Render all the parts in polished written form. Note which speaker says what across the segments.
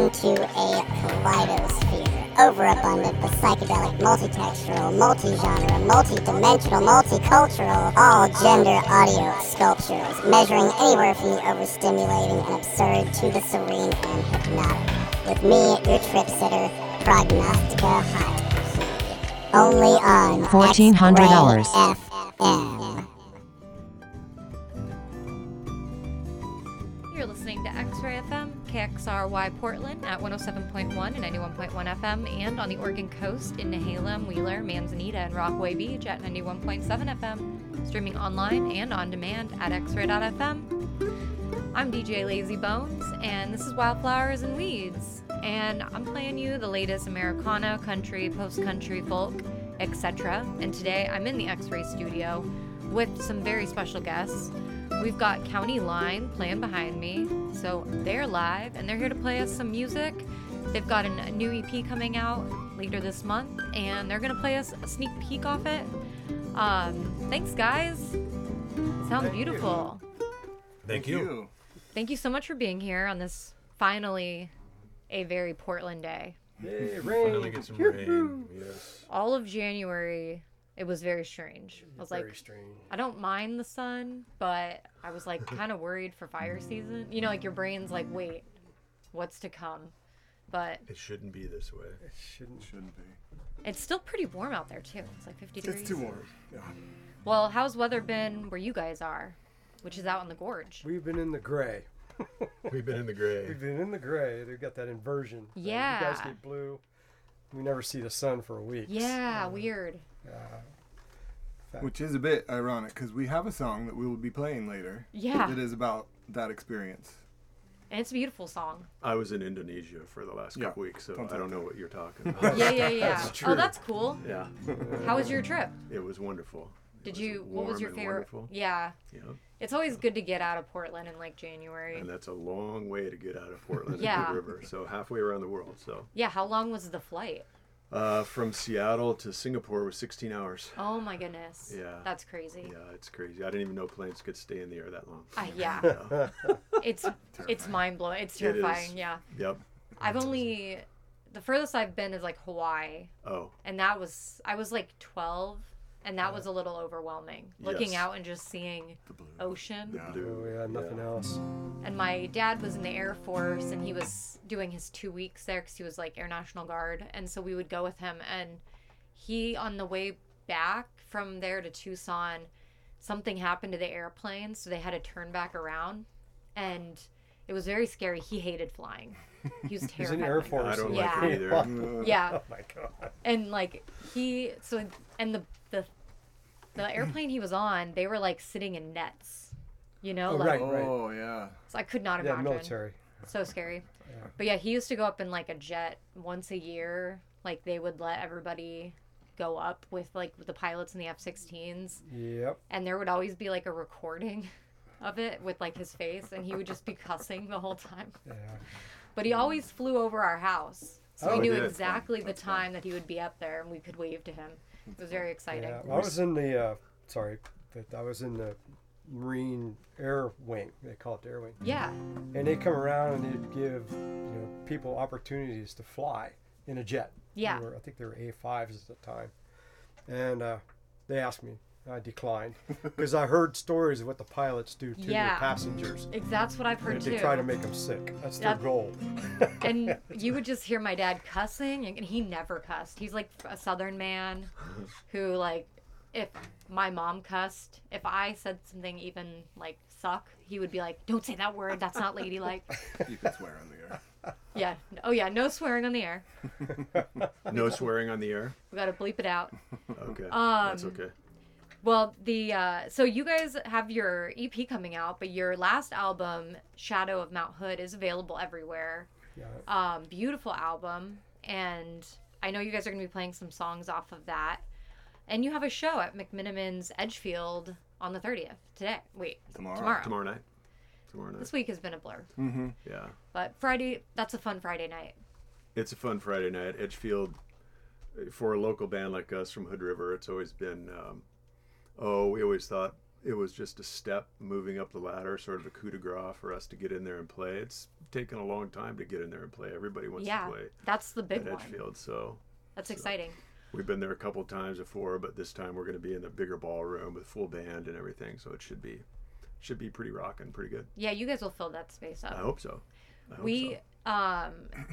Speaker 1: into a kaleidosphere, overabundant with psychedelic, multitextural, multi-genre, multi-dimensional, multicultural, all-gender audio sculptures, measuring anywhere from the overstimulating and absurd to the serene and hypnotic. With me, your trip sitter, Prognostica Hot. Only on
Speaker 2: $1,400.
Speaker 1: FM.
Speaker 3: You're listening to X-Ray FM, KXRY Portland at 107.1 and 91.1 FM, and on the Oregon coast in Nehalem, Wheeler, Manzanita, and Rockaway Beach at 91.7 FM, streaming online and on demand at xray.fm. I'm DJ Lazy Bones, and this is Wildflowers and Weeds, and I'm playing you the latest Americana, country, post-country, folk, etc. And today I'm in the X-Ray studio with some very special guests. We've got County Line playing behind me, so they're live, and they're here to play us some music. They've got a new EP coming out later this month, and they're going to play us a sneak peek off it. Thanks, guys. It sounds beautiful.
Speaker 4: Thank you.
Speaker 3: Thank you so much for being here on this finally a very Portland day.
Speaker 5: Yay, rain.
Speaker 4: Finally get some rain. Yes.
Speaker 3: All of January, it was very strange. I was
Speaker 5: Very
Speaker 3: like,
Speaker 5: strange.
Speaker 3: I don't mind the sun, but I was like kind of worried for fire season. You know, like your brain's like, wait, what's to come? But
Speaker 4: It shouldn't be this way.
Speaker 5: It shouldn't be.
Speaker 3: it's still pretty warm out there too. It's like 50 degrees.
Speaker 5: It's too warm. Yeah.
Speaker 3: Well, how's weather been where you guys are, which is out in the gorge?
Speaker 5: We've been in the gray.
Speaker 4: We've been in the gray.
Speaker 5: We've been in the gray. They've got that inversion.
Speaker 3: Yeah.
Speaker 5: You guys get blue. We never see the sun for weeks.
Speaker 3: Yeah, weird.
Speaker 6: Which is a bit ironic because we have a song that we will be playing later.
Speaker 3: Yeah.
Speaker 6: That is about that experience.
Speaker 3: And it's a beautiful song.
Speaker 4: I was in Indonesia for the last couple weeks, so I don't know what you're talking about.
Speaker 3: Yeah.
Speaker 4: true.
Speaker 3: Oh, that's cool.
Speaker 4: Yeah,
Speaker 3: How was your trip?
Speaker 4: it was wonderful.
Speaker 3: What was your
Speaker 4: warm and
Speaker 3: favorite?
Speaker 4: Wonderful.
Speaker 3: Yeah.
Speaker 4: Yeah,
Speaker 3: It's always good to get out of Portland in like January.
Speaker 4: and that's a long way to get out of Portland
Speaker 3: Yeah.
Speaker 4: and Hood River. So halfway around the world. So
Speaker 3: Yeah, how long was the flight?
Speaker 4: from Seattle to Singapore was 16 hours.
Speaker 3: Oh my goodness.
Speaker 4: Yeah.
Speaker 3: That's crazy.
Speaker 4: Yeah, it's crazy. I didn't even know planes could stay in the air that long.
Speaker 3: Yeah.
Speaker 4: Yeah.
Speaker 3: It's mind blowing. It's
Speaker 4: It is.
Speaker 3: terrifying. Yeah.
Speaker 4: Yep.
Speaker 3: The furthest I've been is like Hawaii,
Speaker 4: Oh,
Speaker 3: and I was like 12, and that was a little overwhelming. Looking
Speaker 4: Yes.
Speaker 3: out and just seeing ocean.
Speaker 4: blue.
Speaker 5: Oh, yeah, nothing else.
Speaker 3: And my dad was in the Air Force, and he was doing his 2 weeks there because he was like Air National Guard, and so we would go with him. And he, on the way back from there to Tucson, something happened to the airplane, so they had to turn back around, and it was very scary. He hated flying. He was
Speaker 5: He's
Speaker 3: terrified.
Speaker 5: in the Air Force.
Speaker 4: I don't
Speaker 3: Yeah.
Speaker 4: like it either.
Speaker 3: Yeah,
Speaker 5: Oh my god.
Speaker 3: and like the airplane he was on, they were like sitting in nets, you know,
Speaker 5: Oh,
Speaker 3: like
Speaker 5: right.
Speaker 6: Oh, yeah.
Speaker 3: so I could not
Speaker 5: Yeah,
Speaker 3: imagine.
Speaker 5: military.
Speaker 3: So scary. But yeah, he used to go up in like a jet once a year. Like they would let everybody go up with the pilots in the F-16s,
Speaker 5: Yep.
Speaker 3: and there would always be like a recording of it with like his face, and he would just be cussing the whole time.
Speaker 5: Yeah.
Speaker 3: But he always flew over our house, so we
Speaker 5: Oh,
Speaker 3: knew
Speaker 4: he did.
Speaker 3: exactly the time that he would be up there, and we could wave to him. It was very exciting.
Speaker 5: Yeah. I was in the I was in the Marine Air Wing. They call it the Air Wing.
Speaker 3: Yeah.
Speaker 5: And they come around and they'd give people opportunities to fly in a jet.
Speaker 3: Yeah.
Speaker 5: I think they were A5s at the time. And they asked me. I declined because I heard stories of what the pilots do to
Speaker 3: Yeah.
Speaker 5: their passengers.
Speaker 3: That's what I've heard
Speaker 5: They
Speaker 3: too.
Speaker 5: try to make them sick. That's their
Speaker 3: That-
Speaker 5: goal.
Speaker 3: And you would just hear my dad cussing, and he never cussed. He's like a Southern man who, like, if my mom cussed, if I said something even like suck, he would be like, "Don't say that word. That's not ladylike."
Speaker 6: You can swear on the air.
Speaker 3: Yeah. Oh yeah. No swearing on the air.
Speaker 4: No swearing on the air.
Speaker 3: We gotta bleep it out.
Speaker 4: Okay, that's okay.
Speaker 3: Well, so you guys have your EP coming out, but your last album, Shadow of Mount Hood, is available everywhere.
Speaker 5: Yeah.
Speaker 3: Beautiful album, and I know you guys are going to be playing some songs off of that. And you have a show at McMiniman's Edgefield on the 30th, today. Wait, tomorrow.
Speaker 4: Tomorrow night.
Speaker 3: This week has been a blur.
Speaker 4: Yeah.
Speaker 3: But Friday, that's a fun Friday night.
Speaker 4: It's a fun Friday night. Edgefield, for a local band like us from Hood River, it's always been, we always thought it was just a step moving up the ladder, sort of a coup de grace for us to get in there and play. It's taken a long time to get in there and play. Everybody wants to play.
Speaker 3: That's the big
Speaker 4: at
Speaker 3: one.
Speaker 4: Edgefield, so
Speaker 3: that's exciting.
Speaker 4: We've been there a couple times before, but this time we're going to be in the bigger ballroom with full band and everything, so it should be pretty rocking, pretty good.
Speaker 3: Yeah, you guys will fill that space up.
Speaker 4: I hope so.
Speaker 3: I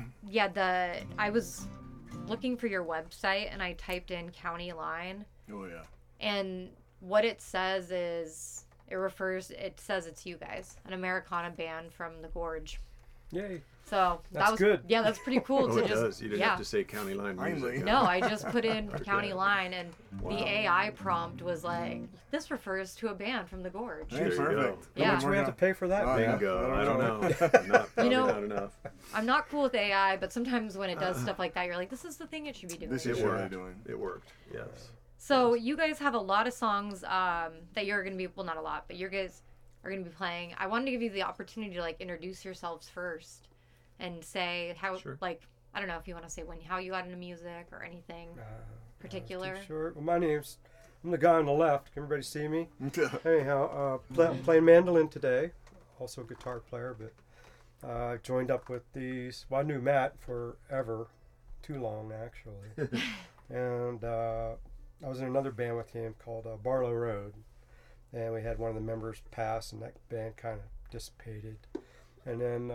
Speaker 3: was looking for your website and I typed in County Line.
Speaker 6: Oh yeah.
Speaker 3: And what it says is it says it's you guys, an Americana band from the Gorge.
Speaker 5: Yay.
Speaker 3: So
Speaker 5: that was good.
Speaker 3: Yeah, that's pretty cool.
Speaker 4: It does. You didn't have to say County Line music.
Speaker 3: No, I just put in County Line, and the AI prompt was like, "This refers to a band from the Gorge."
Speaker 6: Hey, perfect.
Speaker 3: Yeah.
Speaker 5: How much do we have to pay for that?
Speaker 4: Bingo. I don't know. Not enough.
Speaker 3: I'm not cool with AI, but sometimes when it does stuff like that, you're like, "This is the thing it should be doing."
Speaker 6: This is what I'm doing.
Speaker 4: It worked. Yes.
Speaker 3: So you guys have a lot of songs that you're going to be, well, not a lot, but you guys are going to be playing. I wanted to give you the opportunity to like introduce yourselves first and say how, like, I don't know if you want to say how you got into music or anything particular.
Speaker 5: Sure. Well, I'm the guy on the left. Can everybody see me? Anyhow, I'm playing mandolin today. Also a guitar player, but I joined up with I knew Matt forever. Too long, actually. And I was in another band with him called Barlow Road. And we had one of the members pass, and that band kind of dissipated. And then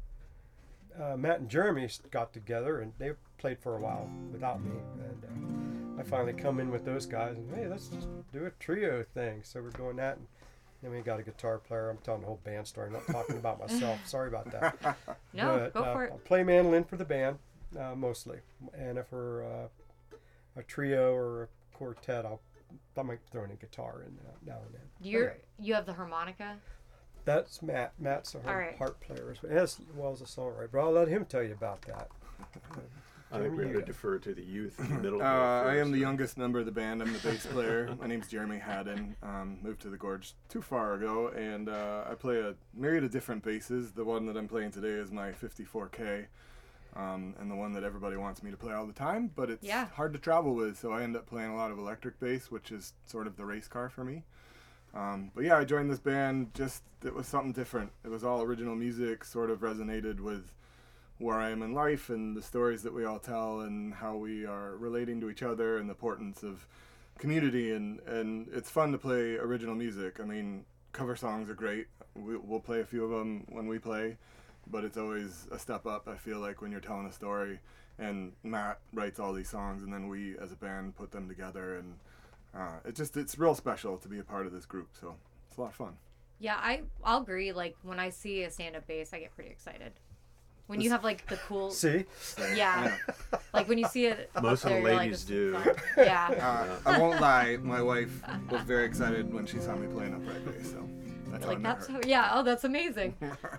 Speaker 5: Matt and Jeremy got together, and they played for a while without me. And I finally come in with those guys, and hey, let's just do a trio thing. So we're doing that, and then we got a guitar player. I'm telling the whole band story. I'm not talking about myself. Sorry about that.
Speaker 3: No, go for it.
Speaker 5: I play mandolin for the band mostly, and if we're a trio or a quartet, I might throw in a guitar in now and then.
Speaker 3: You have the harmonica?
Speaker 5: That's Matt. Matt's a harp player as well as a songwriter. But I'll let him tell you about that.
Speaker 4: I think we're going to defer to the youth in the middle.
Speaker 6: I am the youngest member of the band. I'm the bass player. My name's Jeremy Haddon. Moved to the Gorge too far ago, and I play a myriad of different basses. The one that I'm playing today is my 54K. And the one that everybody wants me to play all the time, but it's hard to travel with, so I end up playing a lot of electric bass, which is sort of the race car for me. But yeah, I joined this band it was something different. It was all original music, sort of resonated with where I am in life and the stories that we all tell and how we are relating to each other and the importance of community, and it's fun to play original music. I mean, cover songs are great. We'll play a few of them when we play. But it's always a step up, I feel like, when you're telling a story. And Matt writes all these songs, and then we, as a band, put them together. And it's real special to be a part of this group. So it's a lot of fun.
Speaker 3: Yeah, I'll agree. Like, when I see a stand-up bass, I get pretty excited. When you have, like, the cool...
Speaker 5: See?
Speaker 3: Yeah. Like, when you see it
Speaker 4: most of the ladies do.
Speaker 3: Yeah.
Speaker 6: I won't lie. My wife was very excited when she saw me playing upright bass. So that's
Speaker 3: that's amazing.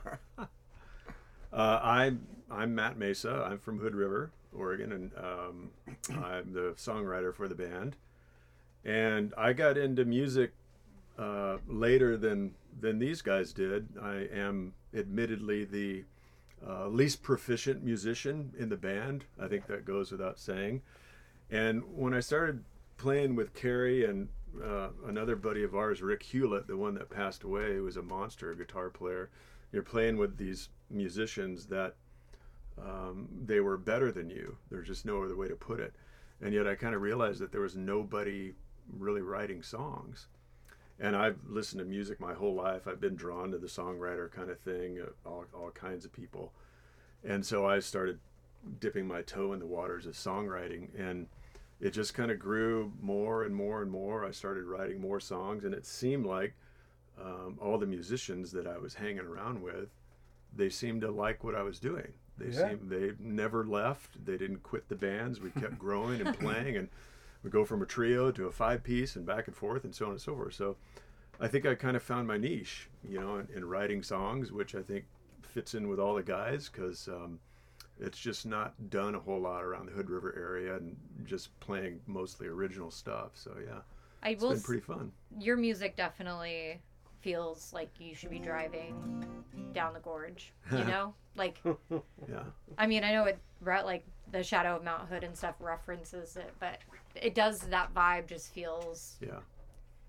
Speaker 4: I'm Matt Mesa. I'm from Hood River, Oregon, and I'm the songwriter for the band. And I got into music later than these guys did. I am admittedly the least proficient musician in the band. I think that goes without saying. And when I started playing with Carrie and another buddy of ours, Rick Hewlett, the one that passed away, who was a monster guitar player, you're playing with these musicians that they were better than you. There's just no other way to put it. And yet I kind of realized that there was nobody really writing songs. And I've listened to music my whole life. I've been drawn to the songwriter kind of thing, all kinds of people. And so I started dipping my toe in the waters of songwriting, and it just kind of grew more and more and more. I started writing more songs, and it seemed like all the musicians that I was hanging around with, they seemed to like what I was doing. They never left. They didn't quit the bands. We kept growing and playing, and we go from a trio to a 5-piece and back and forth and so on and so forth. So I think I kind of found my niche, in writing songs, which I think fits in with all the guys, because it's just not done a whole lot around the Hood River area, and just playing mostly original stuff. So yeah, it's been pretty fun.
Speaker 3: Your music definitely feels like you should be driving down the gorge, like
Speaker 4: yeah.
Speaker 3: I mean, I know it, like the Shadow of Mount Hood and stuff references it, but it does, that vibe just feels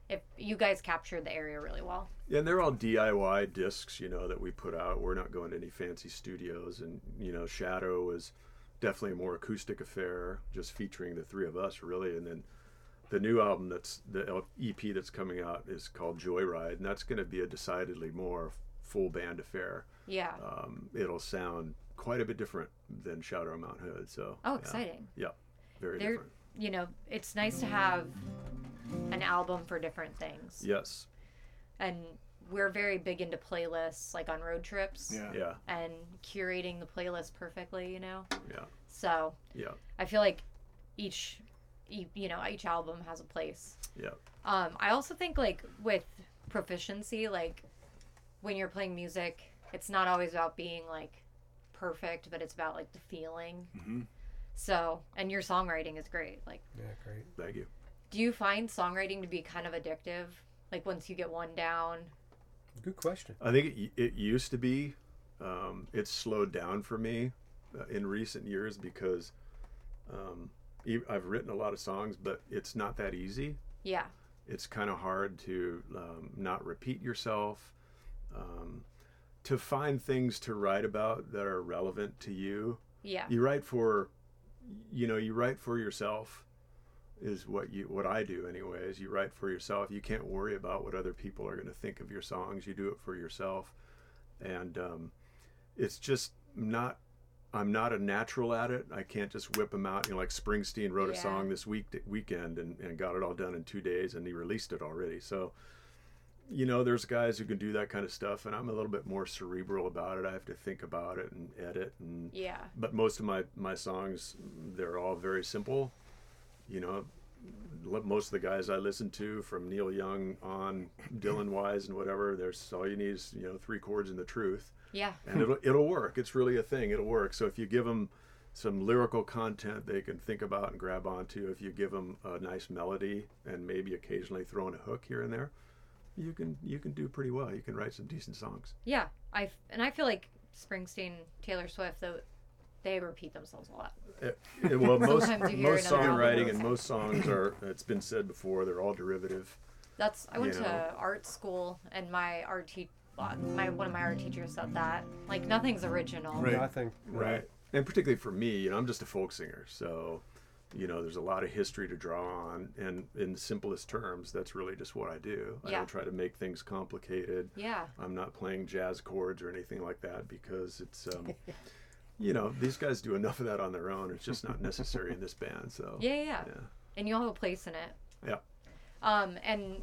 Speaker 3: if you guys captured the area really well.
Speaker 4: Yeah, and they're all DIY discs, that we put out. We're not going to any fancy studios. And, Shadow is definitely a more acoustic affair, just featuring the three of us, really. And then the new album the EP that's coming out is called Joyride, and that's going to be a decidedly more full band affair.
Speaker 3: Yeah.
Speaker 4: It'll sound quite a bit different than Shadow on Mount Hood. So.
Speaker 3: Oh, exciting.
Speaker 4: Yeah, very different.
Speaker 3: It's nice to have an album for different things.
Speaker 4: Yes.
Speaker 3: And we're very big into playlists, like on road trips.
Speaker 4: Yeah.
Speaker 3: And curating the playlist perfectly,
Speaker 4: Yeah.
Speaker 3: So.
Speaker 4: Yeah.
Speaker 3: I feel like each album has a place.
Speaker 4: Yeah.
Speaker 3: I also think, like, with proficiency, like, when you're playing music, it's not always about being, like, perfect, but it's about, like, the feeling.
Speaker 6: Mm-hmm.
Speaker 3: So, and your songwriting is great. Like,
Speaker 5: Yeah, great.
Speaker 4: Thank you.
Speaker 3: do you find songwriting to be kind of addictive? Like, once you get one down?
Speaker 5: Good question.
Speaker 4: I think it used to be. It's slowed down for me in recent years because I've written a lot of songs, but it's not that easy.
Speaker 3: Yeah.
Speaker 4: It's kind of hard to not repeat yourself, to find things to write about that are relevant to you.
Speaker 3: Yeah.
Speaker 4: You write for yourself is what I do anyways. You write for yourself. You can't worry about what other people are going to think of your songs. You do it for yourself. And it's just I'm not a natural at it. I can't just whip them out. Like Springsteen wrote a song this weekend and got it all done in 2 days, and he released it already. So, there's guys who can do that kind of stuff, and I'm a little bit more cerebral about it. I have to think about it and edit. But most of my songs, they're all very simple. Most of the guys I listen to, from Neil Young on, Dylan Wise and whatever, there's all you need is 3 chords and the truth.
Speaker 3: Yeah.
Speaker 4: And it'll work. It's really a thing. It'll work. So if you give them some lyrical content they can think about and grab onto, if you give them a nice melody and maybe occasionally throw in a hook here and there, you can do pretty well. You can write some decent songs.
Speaker 3: Yeah. I feel like Springsteen, Taylor Swift, though, they repeat themselves a lot.
Speaker 4: Well, most
Speaker 3: Sometimes you hear
Speaker 4: most
Speaker 3: it on
Speaker 4: songwriting
Speaker 3: albums.
Speaker 4: and most songs are, it's been said before, they're all derivative.
Speaker 3: I went to art school, and one of my art teachers said that, like, nothing's original.
Speaker 6: Right.
Speaker 5: Nothing.
Speaker 4: Right. And particularly for me, I'm just a folk singer, so there's a lot of history to draw on, and in the simplest terms, that's really just what I do. I
Speaker 3: Yeah.
Speaker 4: don't try to make things complicated.
Speaker 3: Yeah.
Speaker 4: I'm not playing jazz chords or anything like that because it's these guys do enough of that on their own. It's just not necessary in this band. So
Speaker 3: Yeah. And you'll have a place in it.
Speaker 4: Yeah.
Speaker 3: And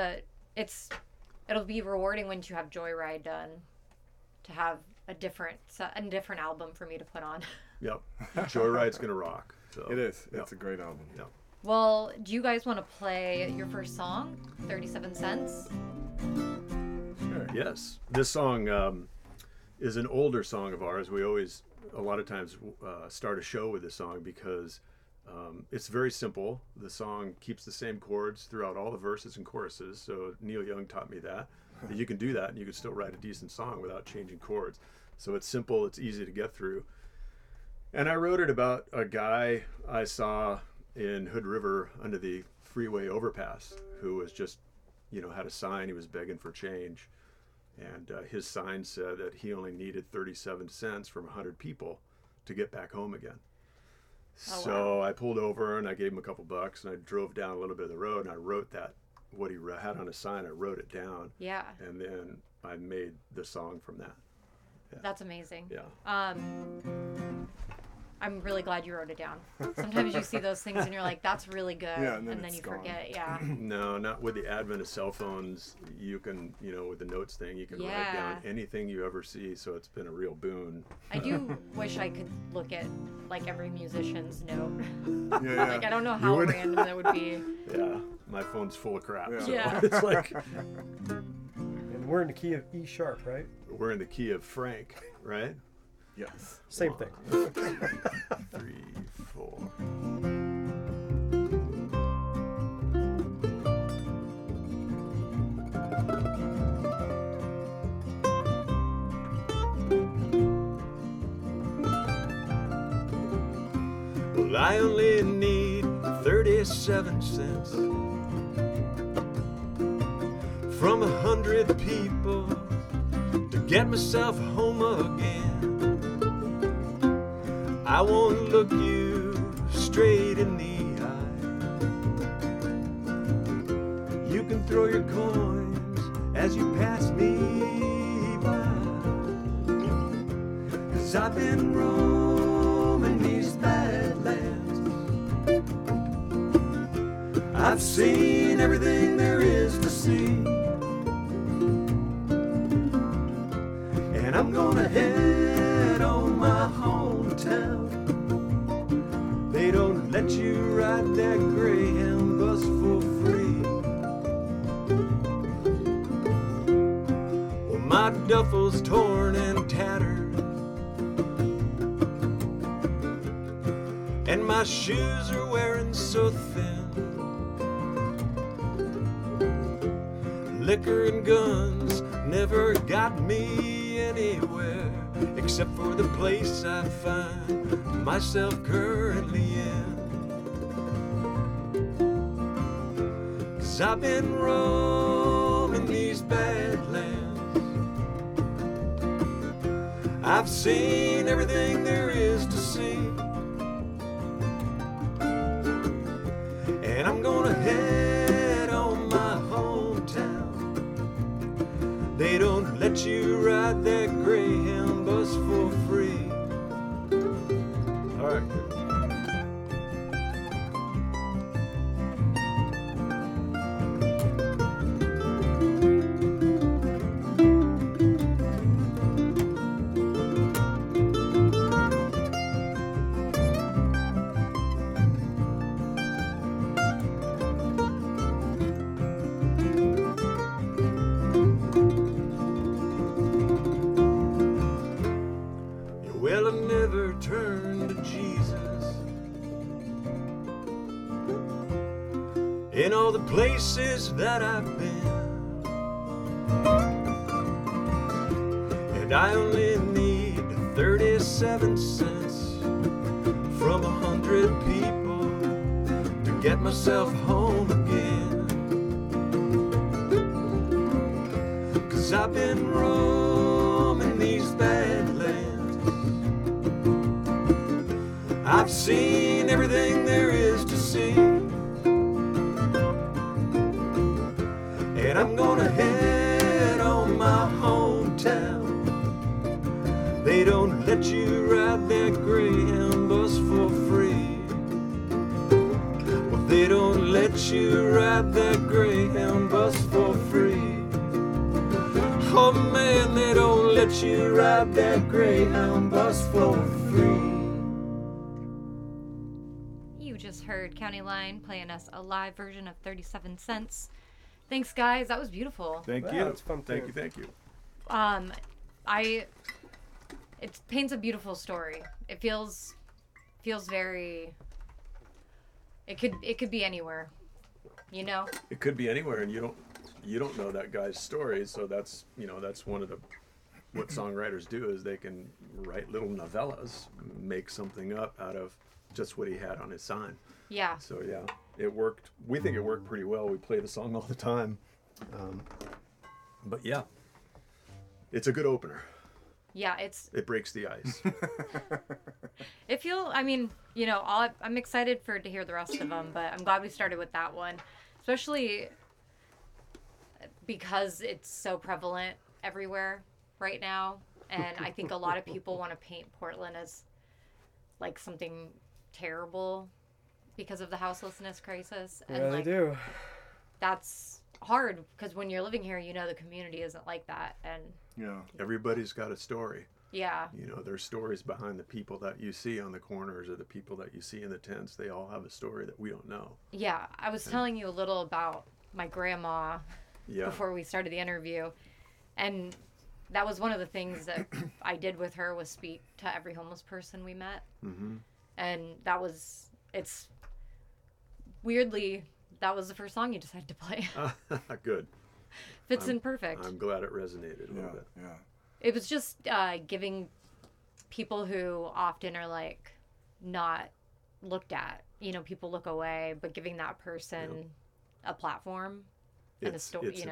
Speaker 3: it'll be rewarding once you have Joyride done, to have a different album for me to put on.
Speaker 4: Yep. Joyride's gonna rock. So
Speaker 6: It is.
Speaker 4: Yep.
Speaker 6: It's a great album.
Speaker 4: Yep.
Speaker 3: Well, do you guys want to play your first song, 37 Cents?
Speaker 6: Sure.
Speaker 4: Yes. This song is an older song of ours. We always, a lot of times, start a show with this song because it's very simple. The song keeps the same chords throughout all the verses and choruses. So Neil Young taught me that you can do that and you can still write a decent song without changing chords. So it's simple. It's easy to get through. And I wrote it about a guy I saw in Hood River under the freeway overpass who was just, had a sign. He was begging for change. And his sign said that he only needed 37 cents from 100 people to get back home again.
Speaker 3: Oh,
Speaker 4: So I pulled over and I gave him a couple bucks and I drove down a little bit of the road and I wrote what he had on his sign. I wrote it down.
Speaker 3: Yeah.
Speaker 4: And then I made the song from that.
Speaker 3: That's amazing.
Speaker 4: Yeah.
Speaker 3: I'm really glad you wrote it down. Sometimes you see those things and you're like, that's really good.
Speaker 6: Yeah, and then
Speaker 3: then
Speaker 6: it's
Speaker 3: you
Speaker 6: gone.
Speaker 3: forget. Yeah.
Speaker 4: No, not with the advent of cell phones. You can, with the notes thing, you can write down anything you ever see. So it's been a real boon.
Speaker 3: I do wish I could look at, like, every musician's note.
Speaker 6: Yeah.
Speaker 3: Like, I don't know how
Speaker 4: would?
Speaker 3: random that would be.
Speaker 4: Yeah. My phone's full of crap.
Speaker 6: Yeah.
Speaker 4: So
Speaker 3: Yeah.
Speaker 4: it's like
Speaker 5: And we're in the key of E sharp, right?
Speaker 4: we're in the key of Frank, right?
Speaker 6: Yes.
Speaker 5: Same thing.
Speaker 4: 3, 4. Well, I only need 37 cents. from 100 people to get myself home again. I won't look you straight in the eye. You can throw your coins as you pass me by, 'cause I've been roaming these badlands. I've seen everything there is to see, and I'm gonna head on my hometown. They don't let you ride that Greyhound bus for free. Well, my duffel's torn and tattered, and my shoes are wearing so thin. Liquor and guns never got me anywhere, except for the place I find myself currently in. 'Cause I've been roaming these badlands. I've seen everything there is to see, and I'm gonna head on my hometown. They don't let you ride that Greyhound bus for free. All right. Well, I never turned to Jesus in all the places that I've been, and I only need 37 cents from 100 people to get myself home again. 'Cause I've been roaming these badlands. I've seen everything there is to see, and I'm gonna head on my hometown. They don't let you ride that Greyhound bus for free. Well, they don't let you ride that Greyhound bus for free. Oh man, they don't let you ride that Greyhound bus for free.
Speaker 3: Heard County Line playing us a live version of 37 Cents. Thanks, guys. That was beautiful.
Speaker 4: Thank
Speaker 5: Wow,
Speaker 4: you.
Speaker 5: that's fun
Speaker 4: Thank
Speaker 5: too.
Speaker 4: you. Thank you.
Speaker 3: It paints a beautiful story. It feels very. It could be anywhere, you know.
Speaker 4: It could be anywhere, and you don't know that guy's story. So that's one of what songwriters do is they can write little novellas, make something up out of just what he had on his sign.
Speaker 3: Yeah.
Speaker 4: So yeah, it worked. We think it worked pretty well. We play the song all the time. But yeah, it's a good opener.
Speaker 3: Yeah,
Speaker 4: It breaks the ice.
Speaker 3: I'm excited to hear the rest of them, but I'm glad we started with that one, especially because it's so prevalent everywhere right now, and I think a lot of people want to paint Portland as like something terrible because of the houselessness crisis. And
Speaker 5: Yeah, they do.
Speaker 3: That's hard because when you're living here, the community isn't like that. And
Speaker 6: Yeah.
Speaker 4: Everybody's got a story.
Speaker 3: yeah,
Speaker 4: There's stories behind the people that you see on the corners or the people that you see in the tents. They all have a story that we don't know.
Speaker 3: yeah. I was telling you a little about my grandma
Speaker 4: Yeah.
Speaker 3: before we started the interview. And that was one of the things that I did with her was speak to every homeless person we met.
Speaker 4: Mm-hmm.
Speaker 3: And it's weirdly, that was the first song you decided to play.
Speaker 4: Good.
Speaker 3: Fits in perfect.
Speaker 4: I'm glad it resonated a little bit.
Speaker 6: Yeah.
Speaker 3: It was just giving people who often are like not looked at, people look away, but giving that person a platform and a story,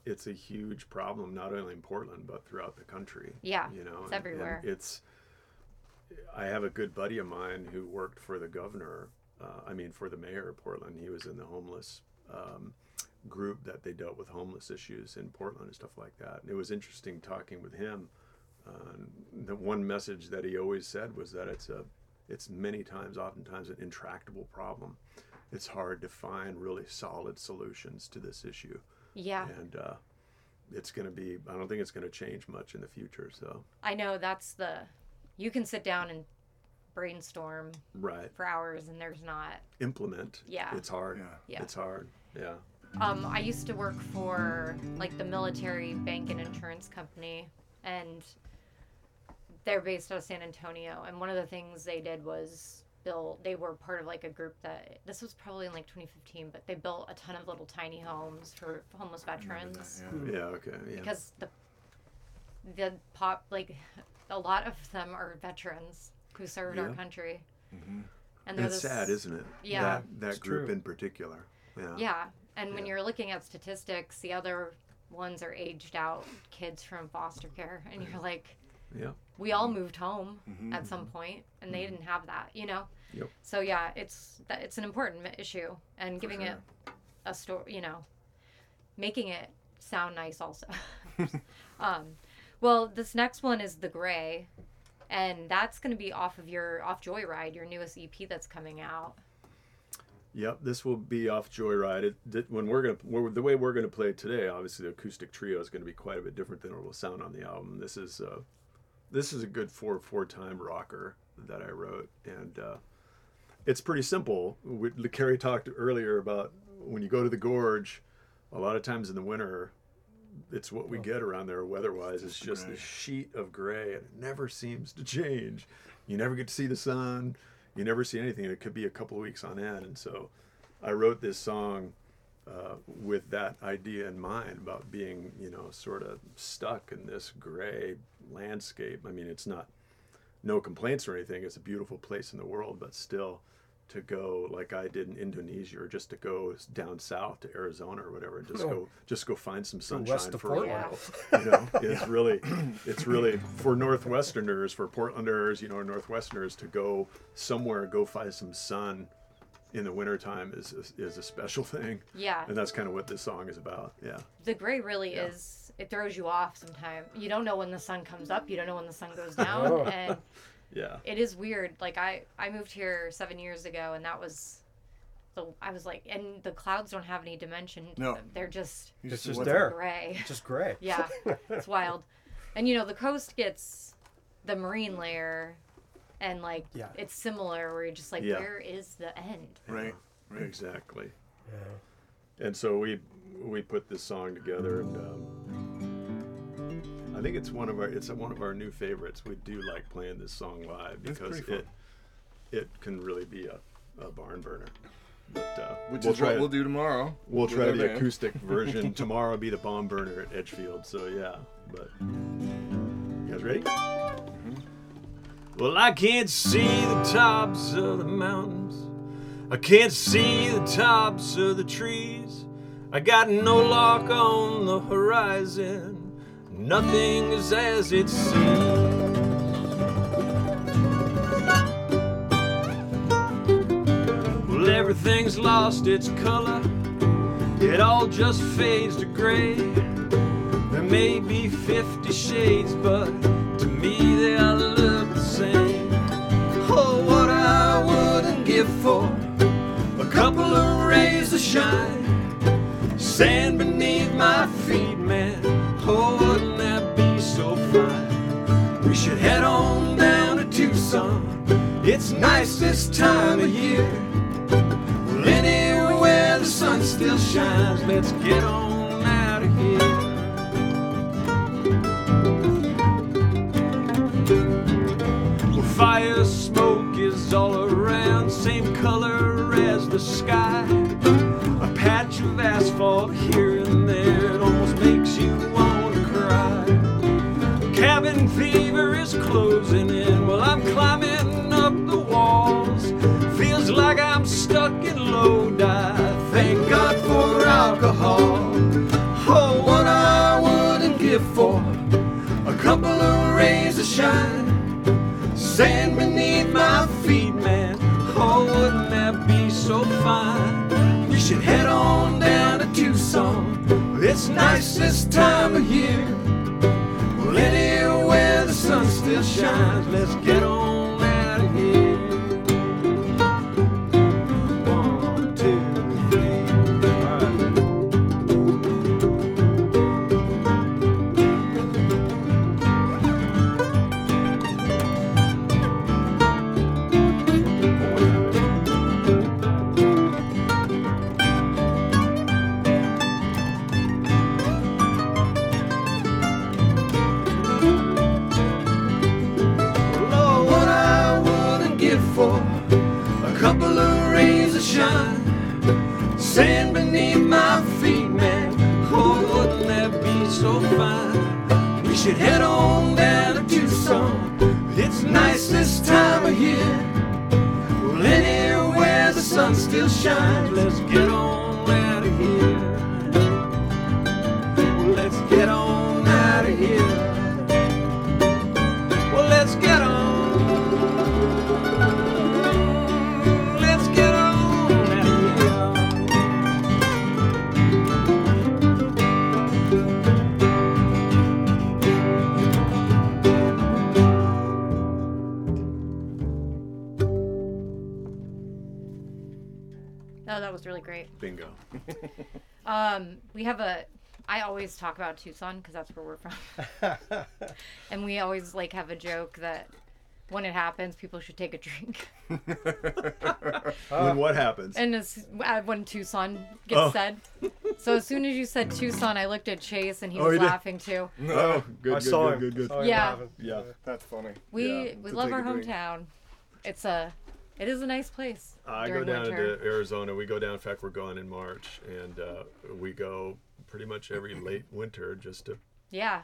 Speaker 4: it's a huge problem, not only in Portland but throughout the country.
Speaker 3: Yeah,
Speaker 4: you know,
Speaker 3: it's everywhere.
Speaker 4: And I have a good buddy of mine who worked for the governor. For the mayor of Portland. He was in the homeless group that they dealt with homeless issues in Portland and stuff like that. And it was interesting talking with him. The one message that he always said was that it's oftentimes an intractable problem. It's hard to find really solid solutions to this issue.
Speaker 3: Yeah.
Speaker 4: And I don't think it's going to change much in the future. So
Speaker 3: I know you can sit down and brainstorm for hours and there's not
Speaker 4: implement.
Speaker 3: Yeah.
Speaker 4: It's hard.
Speaker 3: Yeah.
Speaker 4: It's hard. Yeah.
Speaker 3: I used to work for like the military bank and insurance company, and they're based out of San Antonio. And one of the things they did was they were part of like a group this was probably in like 2015, but they built a ton of little tiny homes for homeless veterans.
Speaker 4: Yeah. Okay. Yeah.
Speaker 3: Because a lot of them are veterans who served our country.
Speaker 6: Mm-hmm.
Speaker 3: And
Speaker 4: it's sad, isn't it?
Speaker 3: Yeah.
Speaker 4: That group
Speaker 5: true.
Speaker 4: in particular. Yeah.
Speaker 3: Yeah. And when you're looking at statistics, the other ones are aged out kids from foster care. And you're like, we all moved home at some point, and they didn't have that, you know?
Speaker 4: Yep.
Speaker 3: So, yeah, it's an important issue. And giving it a story, making it sound nice also. Well, this next one is The Gray. And that's going to be off Joyride, your newest EP that's coming out.
Speaker 4: Yep, this will be off Joyride. The way we're gonna play today, obviously the acoustic trio is gonna be quite a bit different than it will sound on the album. This is a good four-time rocker that I wrote, and it's pretty simple. Carrie talked earlier about when you go to the gorge, a lot of times in the winter, it's what we get around there weather-wise. It's just this sheet of gray, and it never seems to change. You never get to see the sun. You never see anything. It could be a couple of weeks on end. And so I wrote this song with that idea in mind about being, sort of stuck in this gray landscape. I mean, it's no complaints or anything. It's a beautiful place in the world, but still to go like I did in Indonesia, or just to go down south to Arizona or whatever, and just go find some sunshine for a while. It's really for Northwesterners, for Portlanders, Northwesterners, to go somewhere, go find some sun in the wintertime is a special thing. Yeah. And that's kind of what this song is about. Yeah.
Speaker 3: The gray really is, it throws you off sometimes. You don't know when the sun comes up, you don't know when the sun goes down, and
Speaker 4: yeah,
Speaker 3: it is weird. Like I moved here 7 years ago, and I was like, and the clouds don't have any dimension.
Speaker 6: No,
Speaker 3: they're just
Speaker 5: there.
Speaker 3: Gray.
Speaker 5: It's just gray.
Speaker 3: Yeah, it's wild. And the coast gets the marine layer, and it's similar. Where you're just like, where is the end?
Speaker 6: Right.
Speaker 4: Exactly. Yeah. And so we put this song together, and I think it's one of our new favorites. We do like playing this song live because it can really be a barn burner. But
Speaker 6: which is what we'll do tomorrow.
Speaker 4: We'll try the acoustic version. Tomorrow will be the barn burner at Edgefield. So yeah, but you guys ready? Mm-hmm. Well, I can't see the tops of the mountains. I can't see the tops of the trees. I got no lock on the horizon. Nothing is as it seems. Well, everything's lost its color. It all just fades to gray. There may be 50 shades, but to me they all look the same. Oh, what I wouldn't give for a couple of rays of shine. Sand beneath my feet, man. Oh, wouldn't that be so fine? We should head on down to Tucson. It's nice this time of year. Well, anywhere the sun still shines, let's get on out of here. Well, fire smoke is all around, same color as the sky. A patch of asphalt here and there, it almost makes you want to cry. Cabin fever is closing in, well, I'm climbing up the walls. Feels like I'm stuck in low dive. Thank God for alcohol. Oh, what
Speaker 2: that be so fine? We should head on down to Tucson. It's nice this time of year. Well, anywhere the sun still shines, let's get on out of here. 1, 2, 3. All right. Lord, what I wouldn't give for a couple of rays of shine, sand beneath my feet, man. Oh, wouldn't that be so fine? We should head on down to Tucson. It's nice this time of year. Well, anywhere the sun still shines, let's get on out of here. Well, let's get on out of here. Well, let's get on. Let's get on out of here.
Speaker 3: Oh, that was really great.
Speaker 4: Bingo.
Speaker 3: We have I always talk about Tucson because that's where we're from. And we always like have a joke that when it happens, people should take a drink.
Speaker 4: When what happens?
Speaker 3: And when Tucson gets said. So as soon as you said Tucson, I looked at Chase and he was
Speaker 4: he did?
Speaker 3: laughing too.
Speaker 4: Oh, good,
Speaker 5: I
Speaker 4: good,
Speaker 5: saw
Speaker 4: good,
Speaker 5: him.
Speaker 4: good, good.
Speaker 5: Saw him
Speaker 3: Yeah.
Speaker 5: laughing.
Speaker 4: Yeah.
Speaker 6: That's funny.
Speaker 3: We
Speaker 6: To
Speaker 3: love
Speaker 6: take
Speaker 3: our
Speaker 6: a drink.
Speaker 3: hometown. It is a nice place.
Speaker 4: I go
Speaker 3: during
Speaker 4: down
Speaker 3: winter.
Speaker 4: to Arizona. We go down. In fact, we're going in March, and we go pretty much every late winter just to,
Speaker 3: Yeah.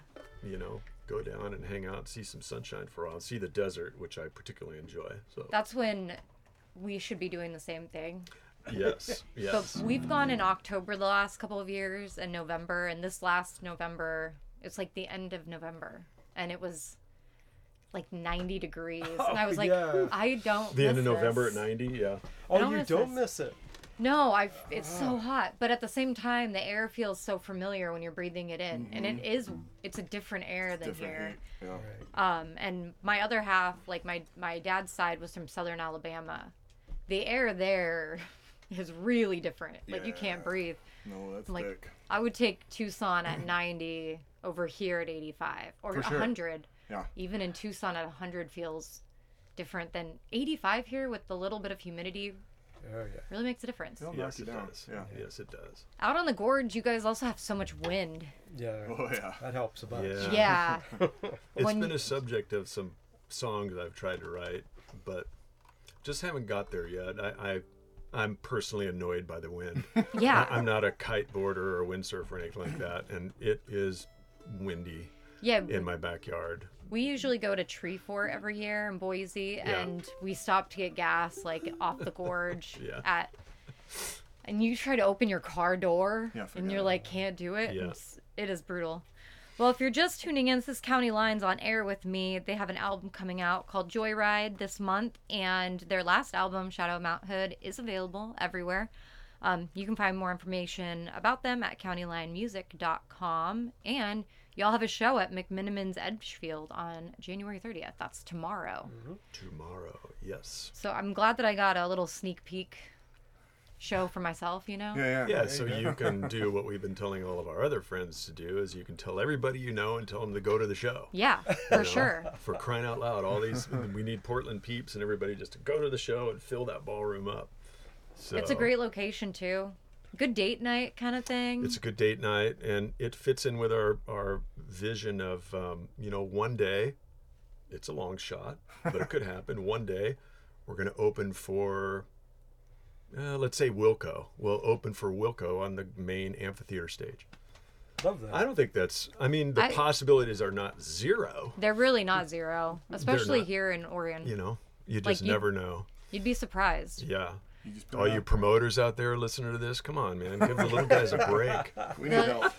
Speaker 4: go down and hang out, and see some sunshine for a while, and see the desert, which I particularly enjoy. So
Speaker 3: That's when we should be doing the same thing.
Speaker 4: yes, yes.
Speaker 3: But we've gone in October the last couple of years and November, and this last November, it's like the end of November, and it was like 90 degrees. And I was like,
Speaker 5: yeah.
Speaker 3: I don't
Speaker 4: The end
Speaker 3: miss
Speaker 4: of November
Speaker 3: this.
Speaker 4: at 90. Yeah.
Speaker 5: Oh,
Speaker 3: don't
Speaker 5: you
Speaker 3: miss
Speaker 5: don't
Speaker 3: this.
Speaker 5: miss it.
Speaker 3: No, it's so hot, but at the same time, the air feels so familiar when you're breathing it in, and it's a different air than
Speaker 6: Different
Speaker 3: here.
Speaker 6: heat. Yeah.
Speaker 3: And my other half, like my dad's side, was from Southern Alabama. The air there is really different. Like you can't
Speaker 6: Yeah.
Speaker 3: breathe.
Speaker 6: No, that's
Speaker 3: Like
Speaker 6: thick.
Speaker 3: I would take Tucson at 90 over here at 85 or
Speaker 6: For sure.
Speaker 3: 100.
Speaker 6: Yeah.
Speaker 3: Even in Tucson at 100 feels different than 85 here with the little bit of humidity.
Speaker 5: Oh yeah.
Speaker 3: Really makes a difference.
Speaker 6: It'll
Speaker 4: Yes,
Speaker 6: knock
Speaker 4: it
Speaker 6: you down.
Speaker 4: does.
Speaker 6: Yeah.
Speaker 4: Yes, it does.
Speaker 3: Out on the gorge, you guys also have so much wind.
Speaker 5: Yeah.
Speaker 6: Oh yeah.
Speaker 5: That helps a bunch.
Speaker 4: Yeah.
Speaker 3: Yeah.
Speaker 4: It's
Speaker 3: When
Speaker 4: been
Speaker 3: you-
Speaker 4: a subject of some songs I've tried to write, but just haven't got there yet. I'm personally annoyed by the wind.
Speaker 3: Yeah.
Speaker 4: I'm not a kiteboarder or a windsurfer or anything like that, and it is windy
Speaker 3: Yeah.
Speaker 4: in my backyard.
Speaker 3: We usually go to Tree Fort every year in Boise, and we stop to get gas like off the gorge
Speaker 4: Yeah.
Speaker 3: and you try to open your car door
Speaker 6: Yeah,
Speaker 3: and
Speaker 6: forget
Speaker 3: you're
Speaker 6: it.
Speaker 3: like can't do it.
Speaker 4: Yeah.
Speaker 3: It is brutal. Well, if you're just tuning in, this is County Lines on air with me. They have an album coming out called Joyride this month, and their last album, Shadow of Mount Hood, is available everywhere. You can find more information about them at countylinemusic.com, and y'all have a show at McMinimans Edgefield on January 30th. That's tomorrow.
Speaker 4: Tomorrow, yes.
Speaker 3: So I'm glad that I got a little sneak peek show for myself, you know?
Speaker 6: Yeah.
Speaker 4: Yeah, so you can do what we've been telling all of our other friends to do, is you can tell everybody you know and tell them to go to the show.
Speaker 3: Yeah, for sure.
Speaker 4: For crying out loud, all these, we need Portland peeps and everybody just to go to the show and fill that ballroom up. So
Speaker 3: It's a great location, too. Good date night kind of thing.
Speaker 4: It's a good date night, and it fits in with our vision of, one day, it's a long shot, but it could happen. One day, we're going to open for, let's say Wilco. We'll open for Wilco on the main amphitheater stage.
Speaker 5: Love that.
Speaker 4: I don't think the possibilities are not zero.
Speaker 3: They're really not zero, especially
Speaker 4: not.
Speaker 3: here in Oregon.
Speaker 4: You just
Speaker 3: Like
Speaker 4: never know.
Speaker 3: You'd be surprised.
Speaker 4: Yeah.
Speaker 6: You just put
Speaker 4: All
Speaker 6: it
Speaker 4: you
Speaker 6: out.
Speaker 4: promoters out there listening to this, come on, man. Give the little guys a break.
Speaker 6: We need help.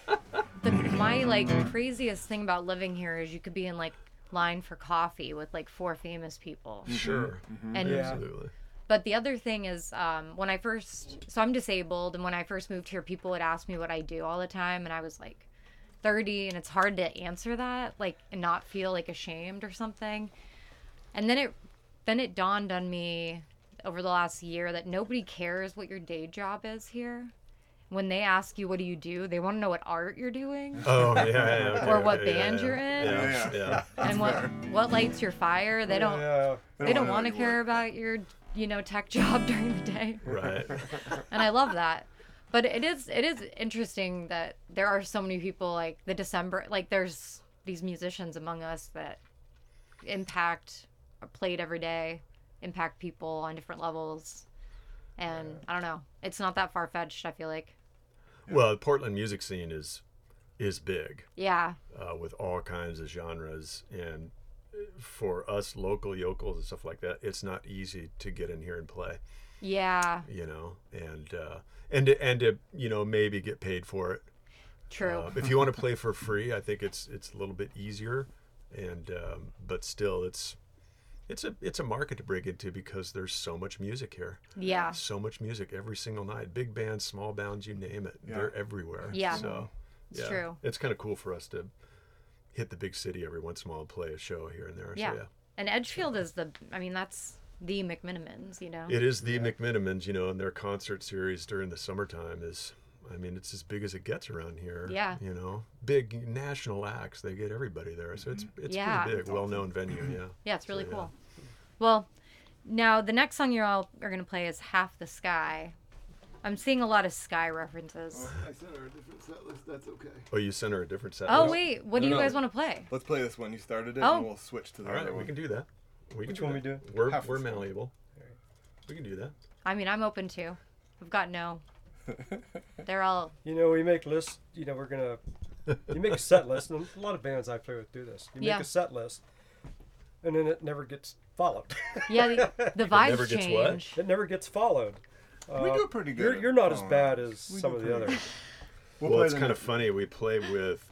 Speaker 3: My craziest thing about living here is you could be in line for coffee with 4 famous people.
Speaker 4: Sure.
Speaker 3: And
Speaker 5: Yeah.
Speaker 4: Absolutely.
Speaker 3: But the other thing is, so I'm disabled, and when I first moved here, people would ask me what I do all the time, and I was like 30, and it's hard to answer that, like, and not feel like ashamed or something. And then it dawned on me over the last year that nobody cares what your day job is here. When they ask you what do you do, they want to know what art you're doing.
Speaker 4: Oh, yeah. Okay.
Speaker 3: Or what band you're in.
Speaker 4: Yeah.
Speaker 3: And what lights your fire. They don't want to care about your, tech job during the day.
Speaker 4: Right.
Speaker 3: And I love that. But it is interesting that there are so many people like the December, like there's these musicians among us that are played every day, impact people on different levels. And I don't know, it's not that far-fetched, I feel like.
Speaker 4: Well, the Portland music scene is big.
Speaker 3: Yeah.
Speaker 4: With all kinds of genres, and for us local yokels and stuff like that, it's not easy to get in here and play.
Speaker 3: Yeah.
Speaker 4: And to maybe get paid for it.
Speaker 3: True.
Speaker 4: If you want to play for free, I think it's a little bit easier, and but still it's a market to break into because there's so much music here.
Speaker 3: Yeah.
Speaker 4: So much music every single night. Big bands, small bands, you name it. Yeah. They're everywhere.
Speaker 3: Yeah.
Speaker 4: So
Speaker 3: it's true.
Speaker 4: It's kind of cool for us to hit the big city every once in a while and play a show here and there.
Speaker 3: Yeah.
Speaker 4: So, yeah.
Speaker 3: And Edgefield is that's the McMinimans,
Speaker 4: It is the McMinimans, and their concert series during the summertime is, it's as big as it gets around here.
Speaker 3: Yeah.
Speaker 4: Big national acts. They get everybody there. So it's pretty big, well-known venue, yeah.
Speaker 3: Yeah, it's really cool. Well, now the next song you all are going to play is Half the Sky. I'm seeing a lot of Sky references.
Speaker 6: I sent her a different set list. That's okay.
Speaker 4: Oh, you sent her a different set
Speaker 3: Oh,
Speaker 4: list?
Speaker 3: wait. What do you guys want to play?
Speaker 6: Let's play this one. You started it,
Speaker 3: Oh.
Speaker 6: and we'll switch to the
Speaker 4: All
Speaker 6: other
Speaker 4: right,
Speaker 6: one.
Speaker 4: we can do that.
Speaker 5: Which one we do?
Speaker 4: We're
Speaker 6: Half the Sky.
Speaker 4: malleable. We can do that.
Speaker 3: I'm open to. I've got no. They're all.
Speaker 5: We make lists. We're gonna. You make a set list, and a lot of bands I play with do this. You make a set list, and then it never gets followed.
Speaker 3: Yeah, the vibes
Speaker 4: never gets what?
Speaker 3: change.
Speaker 5: It never gets followed.
Speaker 6: We do pretty good.
Speaker 5: You're not as bad as some of the others.
Speaker 4: Well, it's kind of funny. We play with.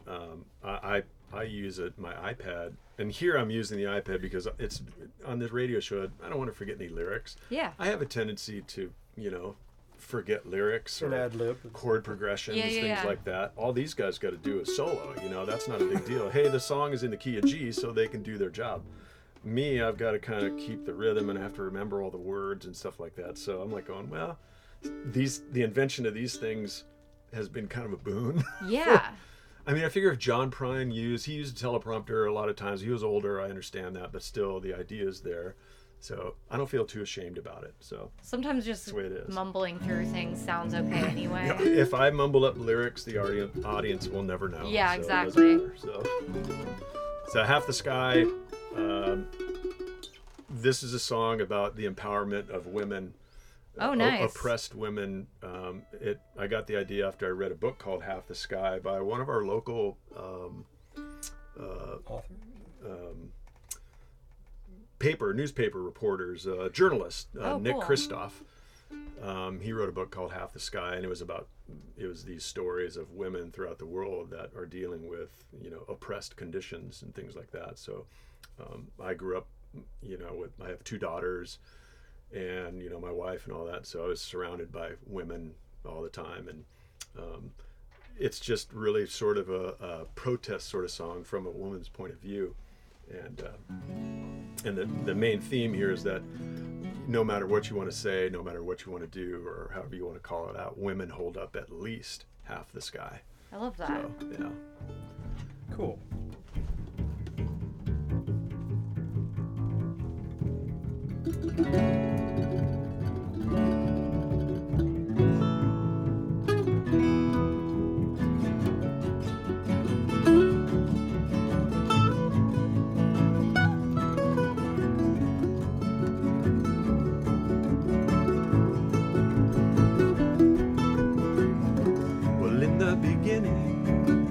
Speaker 4: I use my iPad, and here I'm using the iPad because it's on this radio show. I don't want to forget any lyrics.
Speaker 3: Yeah.
Speaker 4: I have a tendency to, forget lyrics
Speaker 5: And
Speaker 4: or
Speaker 5: ad-lib.
Speaker 4: chord progressions, things
Speaker 3: yeah.
Speaker 4: like that. All these guys got to do is solo. That's not a big deal. Hey, the song is in the key of G, so they can do their job. Me, I've got to kind of keep the rhythm and I have to remember all the words and stuff like that. So I'm like going, well, the invention of these things has been kind of a boon.
Speaker 3: Yeah.
Speaker 4: I figure if John Prine he used a teleprompter a lot of times. He was older, I understand that, but still the idea is there. So I don't feel too ashamed about it. So
Speaker 3: Sometimes just
Speaker 4: that's the way it is.
Speaker 3: mumbling through things sounds okay anyway.
Speaker 4: Yeah, if I mumble up lyrics, the audience will never know.
Speaker 3: Yeah,
Speaker 4: so
Speaker 3: exactly.
Speaker 4: it doesn't matter. So Half the Sky. This is a song about the empowerment of women.
Speaker 3: Oh, nice.
Speaker 4: Oppressed women. I got the idea after I read a book called Half the Sky by one of our local
Speaker 5: Author.
Speaker 4: newspaper reporters, journalist, Nick
Speaker 3: cool.
Speaker 4: Kristoff. He wrote a book called Half the Sky, and it was these stories of women throughout the world that are dealing with, oppressed conditions and things like that. So I grew up, I have 2 daughters and, my wife and all that. So I was surrounded by women all the time. And it's just really sort of a protest sort of song from a woman's point of view. And the main theme here is that no matter what you want to say, no matter what you want to do, or however you want to call it out, women hold up at least half the sky.
Speaker 3: I love that.
Speaker 4: So, yeah.
Speaker 5: Cool.
Speaker 2: Well, in the beginning,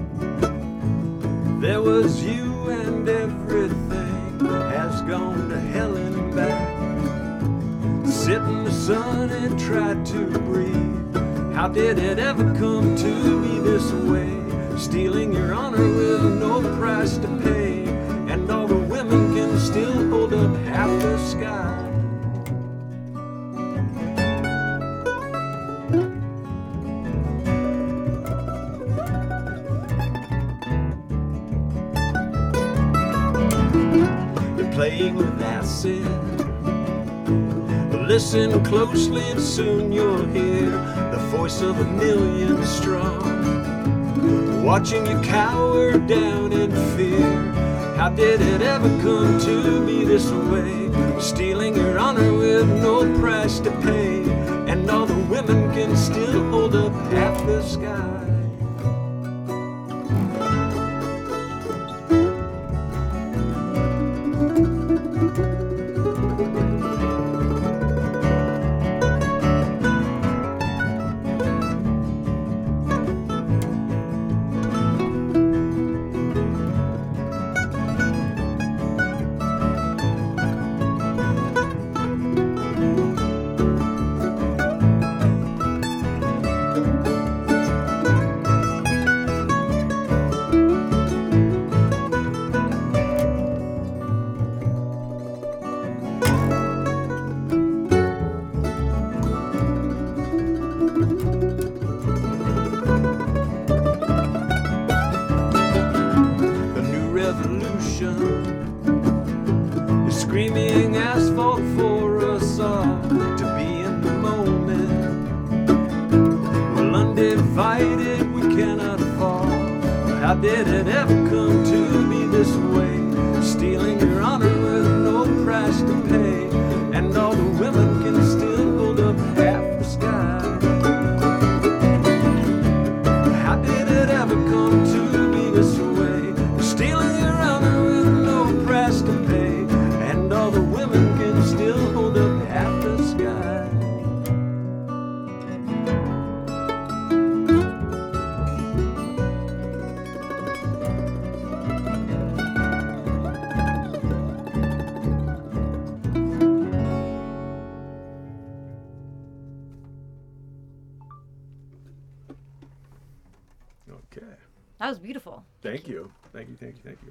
Speaker 2: there was you and everything that has gone to hell and back. Sit in the sun and try to breathe. How did it ever come to be this way? Stealing your honor with no price to pay, and all the women can still hold up half the sky. playing with acid. Listen closely and soon you'll hear the voice of 1,000,000 strong, watching you cower down in fear. How did it ever come to be this way? Stealing your honor with no price to pay, and all the women can still hold up half the sky. Screaming asphalt for us all to be in the moment. Well, undivided we cannot fall. How did it ever come to be this way? Stealing your honor with no price to pay, and all the women can still hold up half the sky. How did it ever come to be this way? Stealing your honor with no price to pay, and all the women can still hold up half the sky. Okay.
Speaker 3: That was beautiful.
Speaker 4: Thank you. Thank you.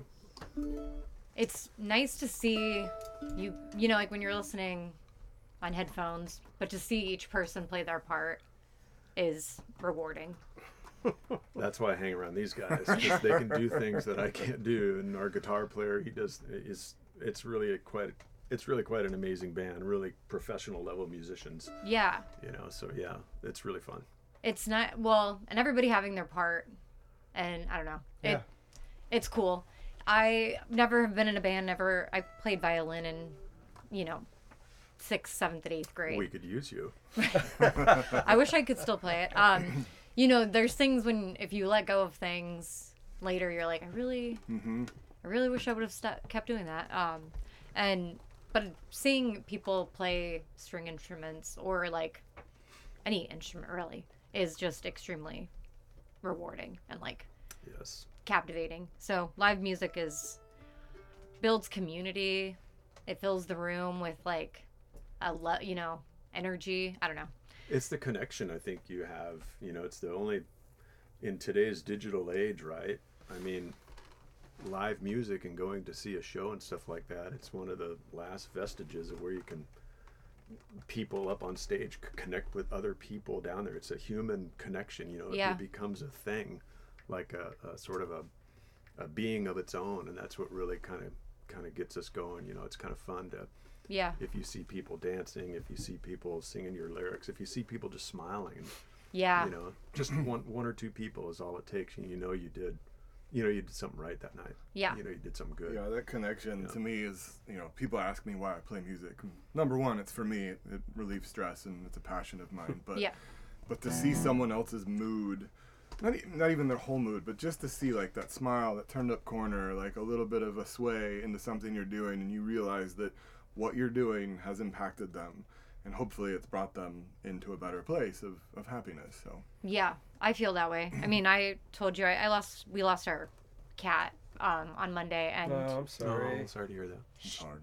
Speaker 3: It's nice to see you know, like when you're listening on headphones, but to see each person play their part is rewarding.
Speaker 4: That's why I hang around these guys, because they can do things that I can't do. And our guitar player, it's really quite an amazing band, really professional level musicians.
Speaker 3: Yeah.
Speaker 4: You know, so yeah, it's really fun.
Speaker 3: It's not, well, and everybody having their part, and I don't know.
Speaker 5: Yeah.
Speaker 3: It's cool. I never have been in a band, I played violin in, 6th, 7th, and 8th grade.
Speaker 4: We could use you.
Speaker 3: I wish I could still play it. There's things if you let go of things later, you're like, I really wish I would have kept doing that. But seeing people play string instruments or like any instrument really is just extremely rewarding and like
Speaker 4: Yes.
Speaker 3: captivating. So live music builds community. It fills the room with like energy. I don't know.
Speaker 4: It's the connection I think you have. It's the only, in today's digital age, right? I mean, live music and going to see a show and stuff like that, it's one of the last vestiges of where you can, people up on stage connect with other people down there. It's a human connection,
Speaker 3: Yeah.
Speaker 4: It becomes a thing, like a sort of a being of its own, and that's what really kind of gets us going. It's kind of fun to,
Speaker 3: Yeah.
Speaker 4: if you see people dancing, if you see people singing your lyrics, if you see people just smiling,
Speaker 3: Yeah.
Speaker 4: just one or two people is all it takes, and you did something right that night.
Speaker 3: Yeah.
Speaker 4: You did something good.
Speaker 6: Yeah, that connection to me is, people ask me why I play music. Number one, it's for me. It relieves stress, and it's a passion of mine. But
Speaker 3: Yeah.
Speaker 6: but to see someone else's mood, not even their whole mood, but just to see like that smile, that turned up corner, like a little bit of a sway into something you're doing, and you realize that what you're doing has impacted them, and hopefully it's brought them into a better place of happiness. So
Speaker 3: Yeah, I feel that way. I mean, I told you we lost our cat on Monday, and
Speaker 5: I'm sorry.
Speaker 4: Oh, sorry to hear that.
Speaker 6: it's hard.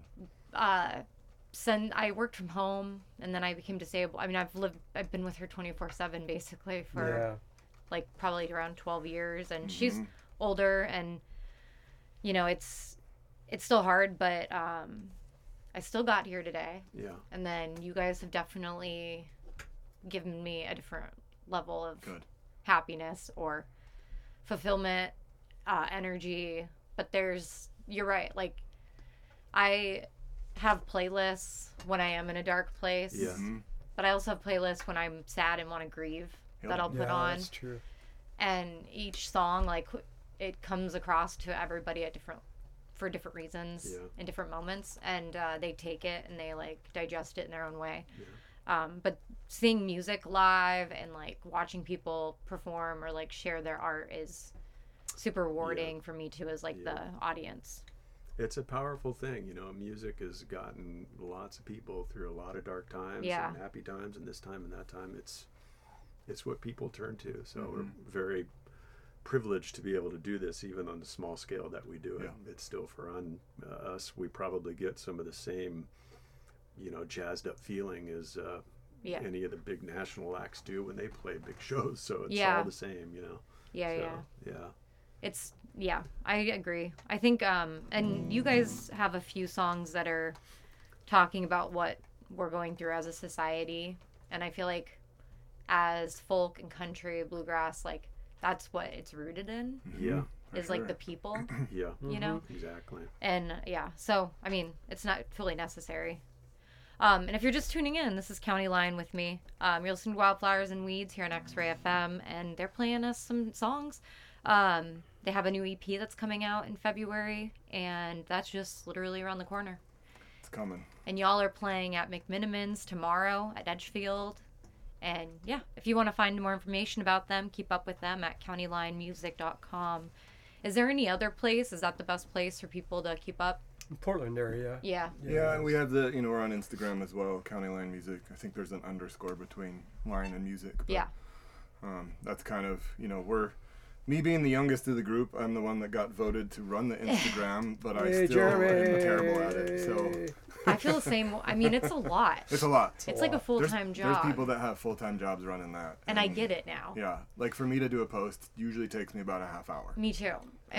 Speaker 3: I worked from home, and then I became disabled. I mean, I've been with her 24/7 basically for
Speaker 5: Yeah.
Speaker 3: like probably around 12 years, and she's older, and it's still hard, but I still got here today.
Speaker 4: Yeah.
Speaker 3: And then you guys have definitely given me a different level of
Speaker 6: Good.
Speaker 3: happiness or fulfillment, energy. But you're right. Like, have playlists when I am in a dark place.
Speaker 4: Yeah.
Speaker 3: But I also have playlists when I'm sad and want to grieve that I'll put on.
Speaker 5: That's true.
Speaker 3: And each song, like, it comes across to everybody at for different reasons in different moments, and they take it and they like digest it in their own way. But seeing music live and like watching people perform or like share their art is super rewarding for me too, as like the audience.
Speaker 4: It's a powerful thing, you know. Music has gotten lots of people through a lot of dark times and happy times, and this time and that time it's what people turn to. So we're very privileged to be able to do this, even on the small scale that we do it. It's still for us. We probably get some of the same, you know, jazzed up feeling as any of the big national acts do when they play big shows. So it's all the same, you know. It's I agree. I think and you guys have a few songs that are talking about what we're going through as a society, and I feel like as folk and country bluegrass, like that's what it's rooted in. Is like the people. You know. Exactly.
Speaker 3: And so I mean, it's not fully necessary. And if you're just tuning in, this is County Line with me. You're listening to Wildflowers and Weeds here on X-Ray FM, and they're playing us some songs. They have a new EP that's coming out in February, and that's just literally around the corner.
Speaker 6: It's coming.
Speaker 3: And y'all are playing at McMiniman's tomorrow at Edgefield. And if you want to find more information about them, keep up with them at countylinemusic.com. Is there any other place? Is that the best place for people to keep up?
Speaker 5: Portland area.
Speaker 3: Yeah,
Speaker 6: and we have the, we're on Instagram as well, County Line Music. I think there's an underscore between line and music. But, that's kind of, me being the youngest of the group, I'm the one that got voted to run the Instagram, but I still am terrible at it. So
Speaker 3: I feel the same. I mean, it's a lot.
Speaker 6: It's a lot.
Speaker 3: It's like a full-time job.
Speaker 6: There's people that have full-time jobs running that.
Speaker 3: And I get it now.
Speaker 6: Yeah. Like for me to do a post usually takes me about a half hour.
Speaker 3: Me too.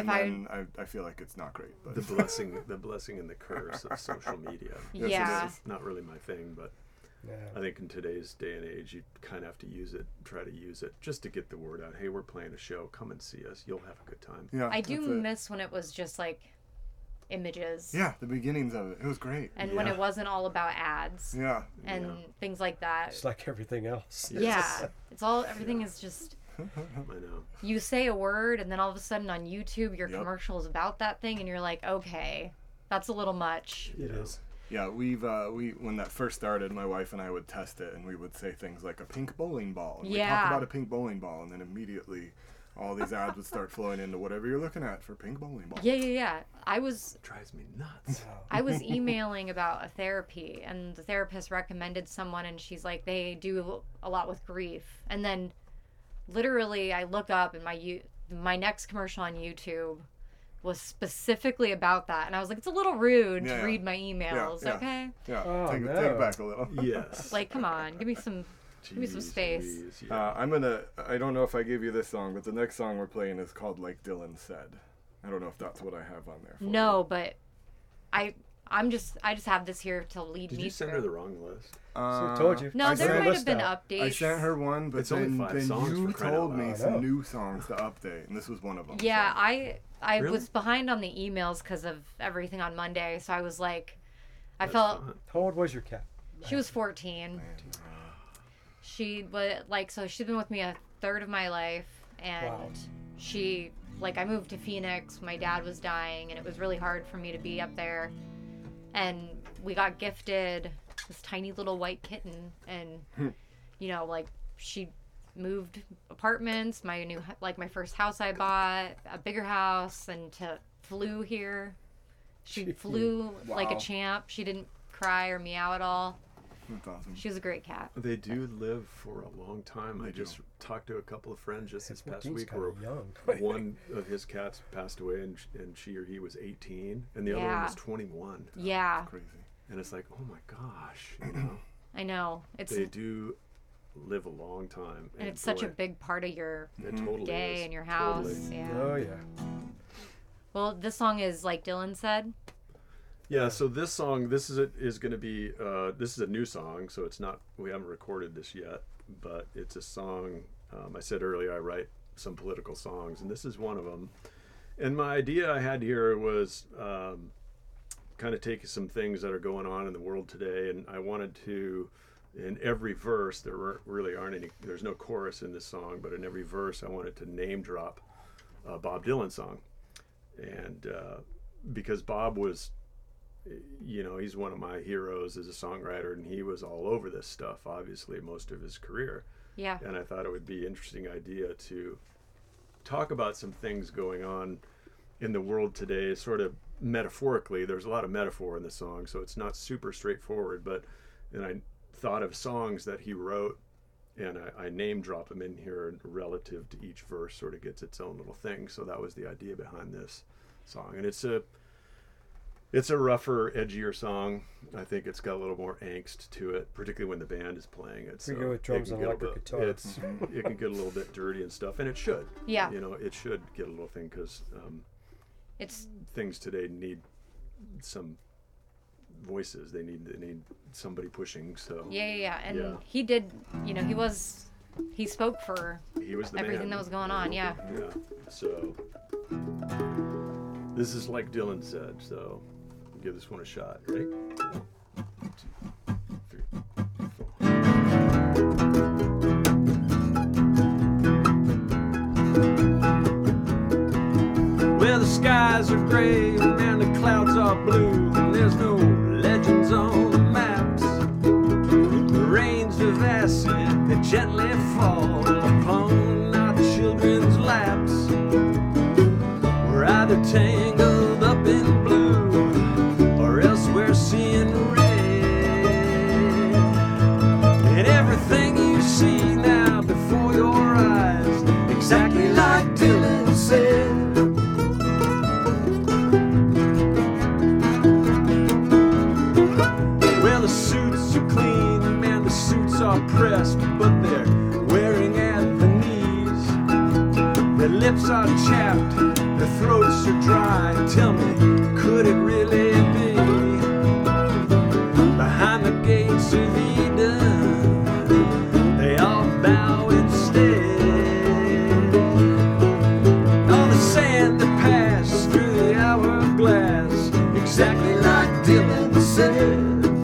Speaker 6: I feel like it's not great. But
Speaker 4: the blessing and the curse of social media. It's not really my thing, but I think in today's day and age, you kind of have to try to use it just to get the word out. Hey, we're playing a show. Come and see us. You'll have a good time.
Speaker 6: Yeah,
Speaker 3: I do miss when it was just like images.
Speaker 6: Yeah, the beginnings of it. It was great.
Speaker 3: And when it wasn't all about ads.
Speaker 6: Yeah.
Speaker 3: And things like that.
Speaker 5: It's like everything else.
Speaker 3: Yeah. Everything is just...
Speaker 4: I know.
Speaker 3: You say a word, and then all of a sudden on YouTube, your commercial is about that thing, and you're like, okay, that's a little much.
Speaker 5: It is.
Speaker 6: Yeah, we when that first started, my wife and I would test it, and we would say things like a pink bowling ball. And we'd talk about a pink bowling ball, and then immediately all these ads would start flowing into whatever you're looking at for pink bowling ball.
Speaker 3: Yeah.
Speaker 4: It drives me nuts.
Speaker 3: I was emailing about a therapy, and the therapist recommended someone, and she's like, they do a lot with grief. And then literally I look up, and my next commercial on YouTube was specifically about that, and I was like, it's a little rude to read my emails. Okay.
Speaker 6: Take it back a little.
Speaker 4: Yes.
Speaker 3: Like, come on, give me some space.
Speaker 6: I don't know if I gave you this song, but the next song we're playing is called Like Dylan Said. I don't know if that's what I have on there for
Speaker 3: no
Speaker 6: you.
Speaker 3: But I just have this here to lead me
Speaker 4: Did you send her the wrong list?
Speaker 5: I told you.
Speaker 3: No, there might have been updates.
Speaker 6: I sent her one, but
Speaker 4: it's only 5 songs
Speaker 6: you told me some new songs to update, and this was one of them.
Speaker 3: Yeah,
Speaker 6: so.
Speaker 3: I was behind on the emails because of everything on Monday, so I was like, felt.
Speaker 5: How old was your cat?
Speaker 3: She was 14. She she's been with me a third of my life, and she I moved to Phoenix. My dad was dying, and it was really hard for me to be up there. And we got gifted this tiny little white kitten, and she moved apartments. My my first house I bought, a bigger house, and flew here. She flew like a champ. She didn't cry or meow at all.
Speaker 6: That's awesome.
Speaker 3: She was a great cat.
Speaker 4: They do live for a long time. I just talked to a couple of friends just this past week where one of his cats passed away, and she or he was 18, and the other one was 21.
Speaker 3: Yeah.
Speaker 6: That's crazy.
Speaker 4: And it's like, oh my gosh,
Speaker 3: I know.
Speaker 4: They do live a long time.
Speaker 3: And it's such a big part of your day and your house.
Speaker 4: Totally.
Speaker 3: Yeah.
Speaker 5: Oh, yeah.
Speaker 3: Well, this song is Like Dylan Said.
Speaker 4: Yeah, so this song, is going to be, this is a new song, so we haven't recorded this yet, but it's a song, I said earlier I write some political songs, and this is one of them. And my idea I had here was, kind of take some things that are going on in the world today, and I wanted to, in every verse, really aren't any, there's no chorus in this song, but in every verse I wanted to name drop a Bob Dylan song. And because Bob was, he's one of my heroes as a songwriter, and he was all over this stuff, obviously, most of his career.
Speaker 3: Yeah.
Speaker 4: And I thought it would be an interesting idea to talk about some things going on in the world today, sort of metaphorically. There's a lot of metaphor in the song, so it's not super straightforward, and I thought of songs that he wrote, and I name drop them in here relative to each verse, sort of gets its own little thing. So that was the idea behind this song. And it's a rougher, edgier song. I think it's got a little more angst to it, particularly when the band is playing it.
Speaker 5: We go with drums and electric guitar.
Speaker 4: It can get a little bit dirty and stuff, and it should.
Speaker 3: Yeah.
Speaker 4: It should get a little thing, because things today need some voices. They need somebody pushing. So
Speaker 3: Yeah. And
Speaker 4: yeah.
Speaker 3: he did, he spoke for
Speaker 4: he was the
Speaker 3: everything
Speaker 4: man.
Speaker 3: that was going on. Yeah.
Speaker 4: So this is like Dylan said, so give this one a shot. Ready? 1, 2, 3, 4.
Speaker 2: Well, the skies are gray and the clouds are blue, and there's no legends on the maps. The rains of acid that gently fall upon our children's laps. We're either tangled up in blue, or else we're seeing red. And everything you see now before your eyes, exactly like Dylan said. Well, the suits are clean, man, the suits are pressed, but they're wearing at the knees. Their lips are chapped, their throats are dry. Tell me, could it really be? Behind the gates of Eden, they all bow instead. On the sand that passed through the hourglass, exactly like Dylan said.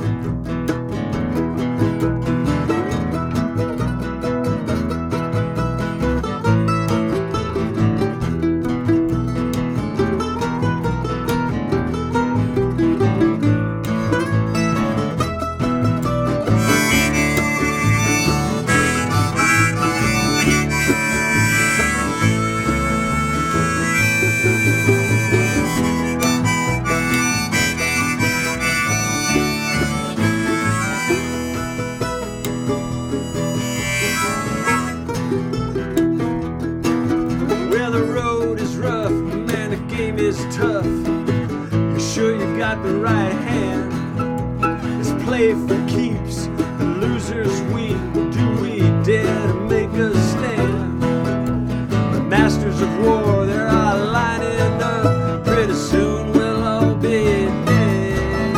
Speaker 2: Well, the road is rough, man, the game is tough. You sure you got the right hand? It's play for keeps, the losers weep. Do we dare to make a stand? The masters of war, they're all lining up. Pretty soon we'll all be dead.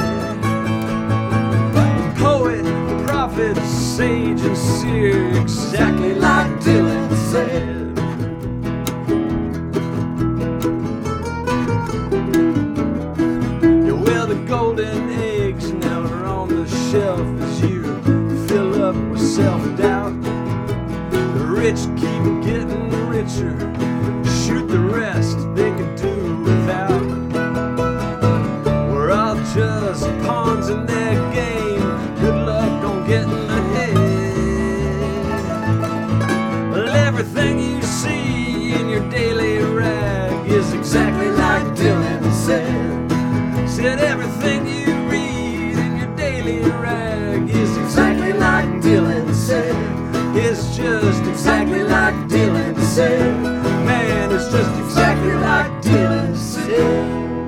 Speaker 2: Poet, prophet, sage, and seer, exactly like Dylan said. Yeah, well, the golden eggs now are on the shelf as you fill up with self-doubt. The rich keep getting richer, shoot the rest they can do without. We're all just pawns in their game, good luck on getting ahead. Well, everything you see in your daily rag is exactly like Dylan said. Said everything you read in your daily rag is exactly like Dylan said. It's just exactly like Dylan said. Man, it's just exactly like Dylan said.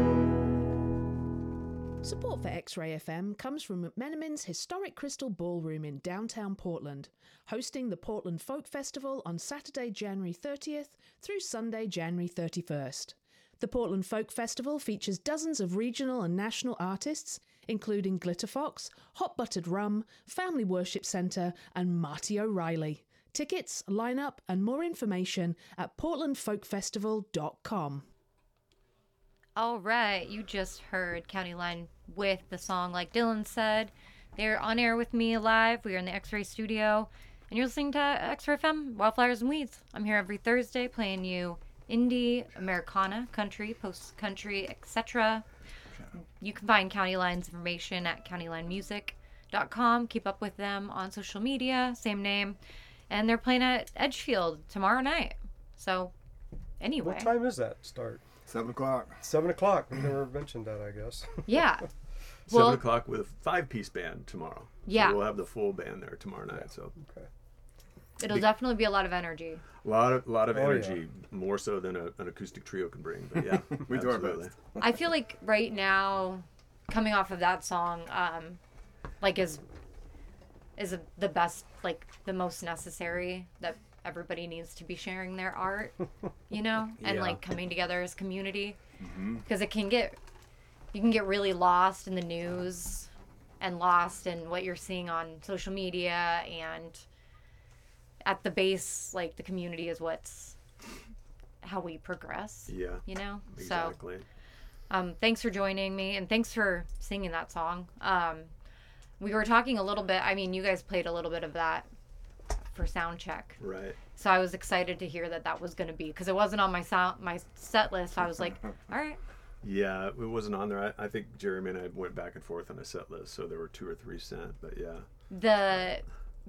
Speaker 7: Support for X-Ray FM comes from McMenamin's historic Crystal Ballroom in downtown Portland, hosting the Portland Folk Festival on Saturday, January 30th through Sunday, January 31st. The Portland Folk Festival features dozens of regional and national artists, including Glitter Fox, Hot Buttered Rum, Family Worship Centre, and Marty O'Reilly. Tickets, lineup, and more information at portlandfolkfestival.com.
Speaker 3: All right, you just heard County Line with the song Like Dylan Said. They're on air with me live. We are in the X-Ray studio, and you're listening to X-Ray FM, Wildflowers and Weeds. I'm here every Thursday playing you indie, Americana, country, post-country, etc. You can find County Line's information at countylinemusic.com. Keep up with them on social media, same name. And they're playing at Edgefield tomorrow night. So, anyway.
Speaker 5: What time is that start?
Speaker 6: 7 o'clock.
Speaker 5: 7 o'clock. We never mentioned that, I guess.
Speaker 3: Yeah.
Speaker 4: 7 o'clock with a 5-piece band tomorrow.
Speaker 3: Yeah.
Speaker 4: So we'll have the full band there tomorrow night. So
Speaker 5: Okay.
Speaker 3: It'll definitely be a lot of energy.
Speaker 4: a lot of
Speaker 5: Oh,
Speaker 4: energy, more so than an acoustic trio can bring. But yeah,
Speaker 6: We do our
Speaker 4: absolutely.
Speaker 6: best.
Speaker 3: I feel like right now, coming off of that song, like is the best, like the most necessary, that everybody needs to be sharing their art, you know, and
Speaker 4: Yeah.
Speaker 3: like coming together as community, because you can get really lost in the news and lost in what you're seeing on social media, and at the base, like the community is how we progress,
Speaker 4: Yeah,
Speaker 3: you know.
Speaker 4: exactly.
Speaker 3: So thanks for joining me, and thanks for singing that song. We were talking a little bit, I mean, you guys played a little bit of that for sound check.
Speaker 4: Right.
Speaker 3: So I was excited to hear that was going to be, because it wasn't on my set list. I was like, all right.
Speaker 4: Yeah, it wasn't on there. I think Jeremy and I went back and forth on a set list, so there were 2 or 3 sent. But yeah,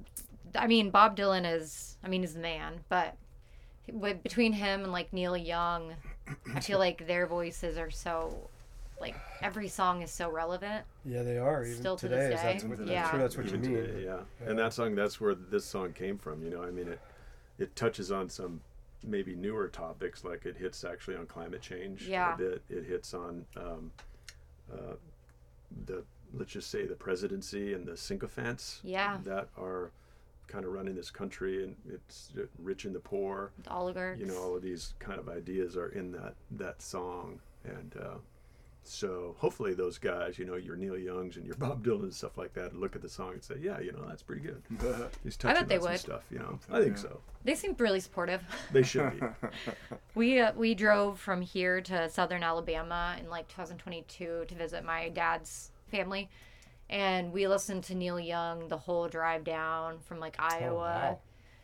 Speaker 3: Bob Dylan he's the man, but between him and like Neil Young, I feel like their voices are so, like, every song is so relevant.
Speaker 5: Yeah, they are. Even
Speaker 3: Still to
Speaker 5: today,
Speaker 3: this day.
Speaker 5: That's what,
Speaker 3: Yeah.
Speaker 5: I'm sure that's what
Speaker 4: even
Speaker 5: you mean.
Speaker 4: today, yeah. And that song, that's where this song came from. You know, I mean, it touches on some maybe newer topics, like it hits actually on climate change
Speaker 3: Yeah.
Speaker 4: a bit. It hits on let's just say the presidency and the sycophants
Speaker 3: Yeah.
Speaker 4: that are kind of running this country, and it's rich and the poor.
Speaker 3: The oligarchs.
Speaker 4: You know, all of these kind of ideas are in that song, and so hopefully those guys, you know, your Neil Youngs and your Bob Dylan and stuff like that, look at the song and say, yeah, you know, that's pretty good. He's
Speaker 3: I
Speaker 4: touching
Speaker 3: bet they
Speaker 4: on some
Speaker 3: would.
Speaker 4: stuff, you know. I think so.
Speaker 3: They seem really supportive.
Speaker 4: They should be.
Speaker 3: We drove from here to southern Alabama in like 2022 to visit my dad's family, and we listened to Neil Young the whole drive down from like Iowa,
Speaker 5: wow.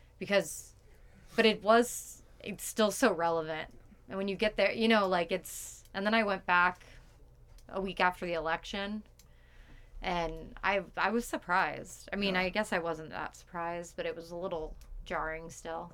Speaker 3: but it's still so relevant. And when you get there, you know, like and then I went back a week after the election, and I was surprised. I mean, I guess I wasn't that surprised, but it was a little jarring still.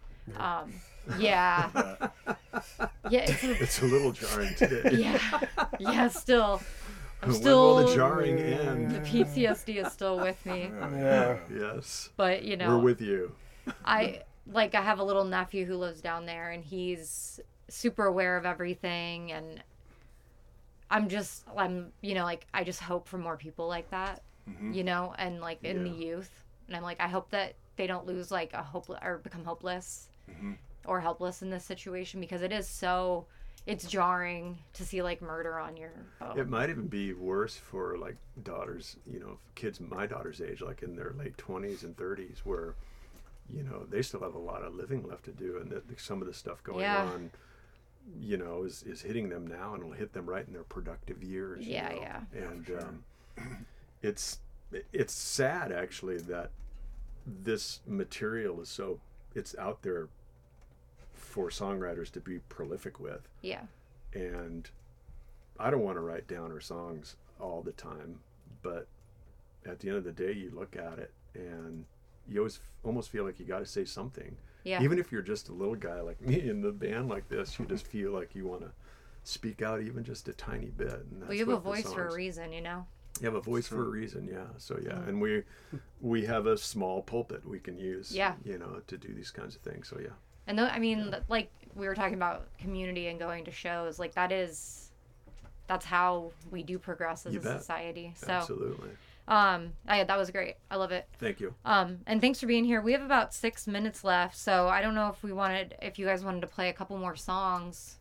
Speaker 3: Yeah. Yeah,
Speaker 4: It's a little jarring today.
Speaker 3: yeah, still. I'm
Speaker 4: When
Speaker 3: still,
Speaker 4: will the jarring end?
Speaker 3: the PTSD is still with me.
Speaker 5: Yeah.
Speaker 4: Yes.
Speaker 3: But, you know,
Speaker 4: We're with you.
Speaker 3: I have a little nephew who lives down there, and he's super aware of everything, and I'm you know, like, I just hope for more people like that, you know, and like in the youth. And I'm like, I hope that they don't lose like or become hopeless or helpless in this situation, because it's jarring to see like murder on your phone.
Speaker 4: It might even be worse for like daughters, you know, kids my daughter's age, like in their late 20s and 30s, where, you know, they still have a lot of living left to do, and that some of the stuff going on, you know, is hitting them now, and it'll hit them right in their productive years. You know? And it's sad actually that this material it's out there for songwriters to be prolific with.
Speaker 3: Yeah.
Speaker 4: And I don't want to write downer songs all the time, but at the end of the day, you look at it and you almost feel like you got to say something.
Speaker 3: Yeah.
Speaker 4: Even if you're just a little guy like me in the band like this, you just feel like you want to speak out even just a tiny bit. And that's
Speaker 3: Well, you have a
Speaker 4: what the
Speaker 3: voice for a
Speaker 4: songs-
Speaker 3: reason, you know?
Speaker 4: You have a voice for a reason, yeah. So yeah, and we have a small pulpit we can use, you know, to do these kinds of things. So yeah.
Speaker 3: And I mean, like we were talking about community and going to shows, like that's how we do progress as
Speaker 4: You
Speaker 3: a
Speaker 4: bet.
Speaker 3: society. So,
Speaker 4: Absolutely.
Speaker 3: that was great. I love it.
Speaker 4: Thank you.
Speaker 3: And thanks for being here. We have about 6 minutes left, so I don't know if you guys wanted to play a couple more songs.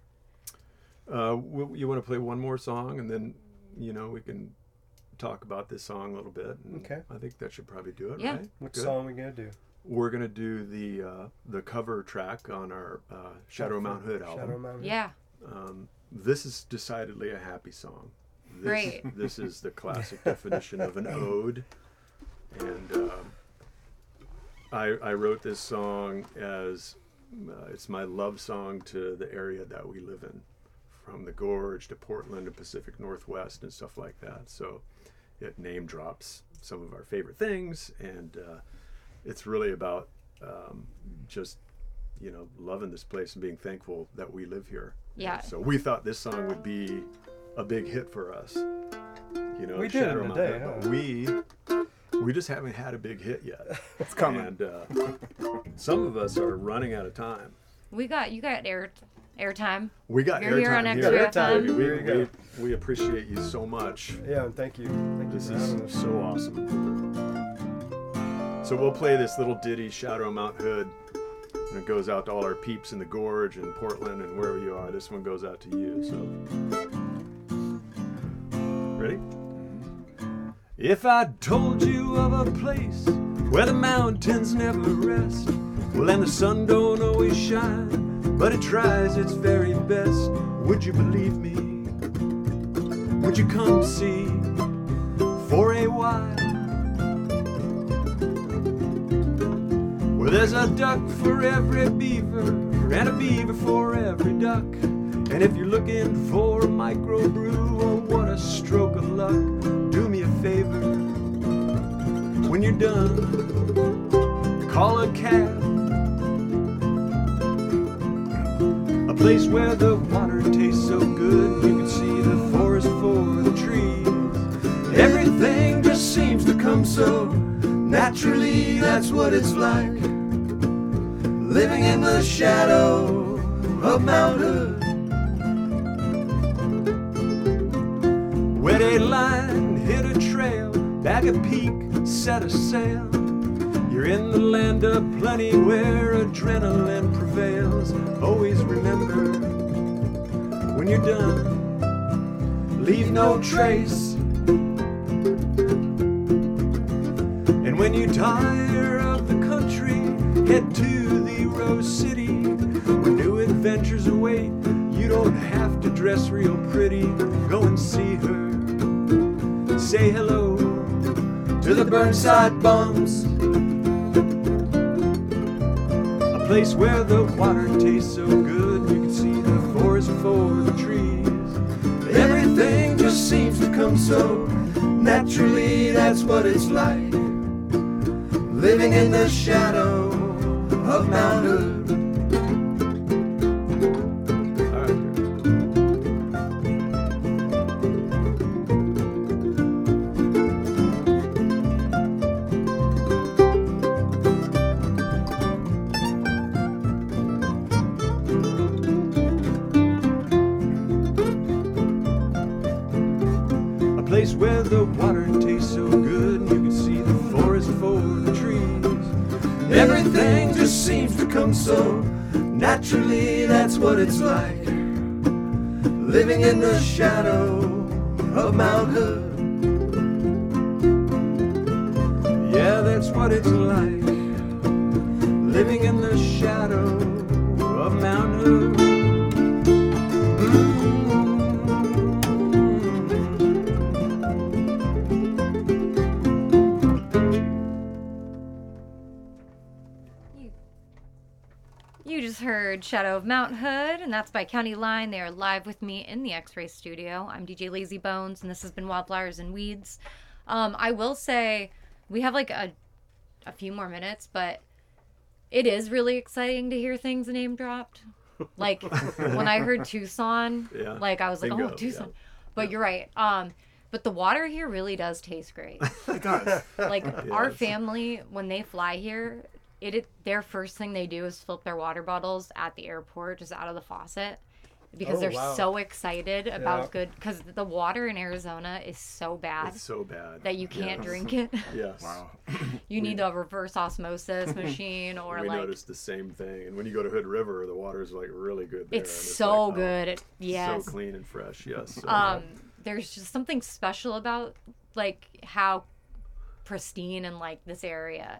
Speaker 4: You want to play one more song, and then, you know, we can talk about this song a little bit. And
Speaker 5: Okay.
Speaker 4: I think that should probably do it,
Speaker 3: Yeah.
Speaker 4: right?
Speaker 5: What
Speaker 4: Good.
Speaker 5: song are we gonna do?
Speaker 4: We're gonna do the cover track on our Shadow Mount Hood album.
Speaker 5: Shadow Mountain.
Speaker 3: Yeah.
Speaker 4: this is decidedly a happy song.
Speaker 3: Great.
Speaker 4: This is the classic definition of an ode. And I wrote this song as it's my love song to the area that we live in, from the Gorge to Portland to Pacific Northwest and stuff like that. So it name drops some of our favorite things, and it's really about just, you know, loving this place and being thankful that we live here.
Speaker 3: Yeah.
Speaker 4: So we thought this song would be a big hit for us. You know,
Speaker 5: We did
Speaker 4: Shadow
Speaker 5: in a
Speaker 4: Mountain
Speaker 5: day,
Speaker 4: Herd, but we just haven't had a big hit yet.
Speaker 6: It's coming.
Speaker 4: And some of us are running out of time.
Speaker 3: You got airtime.
Speaker 4: We got
Speaker 3: You're here on
Speaker 4: airtime
Speaker 3: Extra
Speaker 4: here.
Speaker 3: FM.
Speaker 4: baby.
Speaker 5: Here you go.
Speaker 4: We appreciate you so much.
Speaker 5: Yeah, and thank you. Thank you
Speaker 4: This
Speaker 5: for having
Speaker 4: is
Speaker 5: us.
Speaker 4: so awesome. So we'll play this little ditty, Shadow of Mount Hood, and it goes out to all our peeps in the Gorge and Portland and wherever you are. This one goes out to you. So, ready? If I told you of a place where the mountains never rest, well, and the sun don't always shine, but it tries its very best, would you believe me? Would you come see for a while? Where there's a duck for every beaver and a beaver for every duck. And if you're looking for a microbrew, oh, what a stroke of luck. Do me a favor, when you're done, call a cab. A place where the water tastes so good you can see the forest for the trees. Everything just seems to come so naturally, that's what it's like, living in the shadow of Mount Hood. Wet a line, hit a trail, bag a peak, set a sail. You're in the land of plenty where adrenaline prevails. Always remember, when you're done, leave no trace. And when you tire of the country, head to the Rose City, where new adventures await. You don't have to dress real pretty. Go and see her. Say hello to the Burnside Bums. A place where the water tastes so good you can see the forest for the trees. Everything just seems to come so naturally, that's what it's like, living in the shadow of Mount Hood. A place where the water tastes so good you can see the forest for the trees. Everything just seems to come so naturally, that's what it's like, living in the shadow of Mount Hood. Yeah, that's what it's like, living in the shadow of Mount Hood.
Speaker 3: You just heard Shadow of Mount Hood, and that's by County Line. They are live with me in the X-Ray studio. I'm DJ Lazy Bones, and this has been Wildflowers and Weeds. I will say we have like a few more minutes, but it is really exciting to hear things name dropped. Like when I heard Tucson,
Speaker 4: Yeah.
Speaker 3: like I was like,
Speaker 4: Bingo,
Speaker 3: oh, Tucson.
Speaker 4: yeah.
Speaker 3: But you're right. But the water here really does taste great.
Speaker 6: It does.
Speaker 3: Like our
Speaker 4: Yes.
Speaker 3: family, when they fly here, their first thing they do is flip their water bottles at the airport, just out of the faucet, because
Speaker 5: Oh,
Speaker 3: they're
Speaker 5: wow.
Speaker 3: so excited about
Speaker 5: Yeah.
Speaker 3: good. Because the water in Arizona is so bad
Speaker 4: It's so bad
Speaker 3: that you can't
Speaker 4: Yes.
Speaker 3: drink it.
Speaker 4: Yes.
Speaker 6: Wow.
Speaker 3: You need a reverse osmosis machine, or
Speaker 4: we
Speaker 3: like
Speaker 4: noticed the same thing. And when you go to Hood River, the water's like really good there.
Speaker 3: it's
Speaker 4: and
Speaker 3: so
Speaker 4: like, oh,
Speaker 3: good. Yes.
Speaker 4: So clean and fresh. Yes. So,
Speaker 3: There's just something special about like how pristine and like this area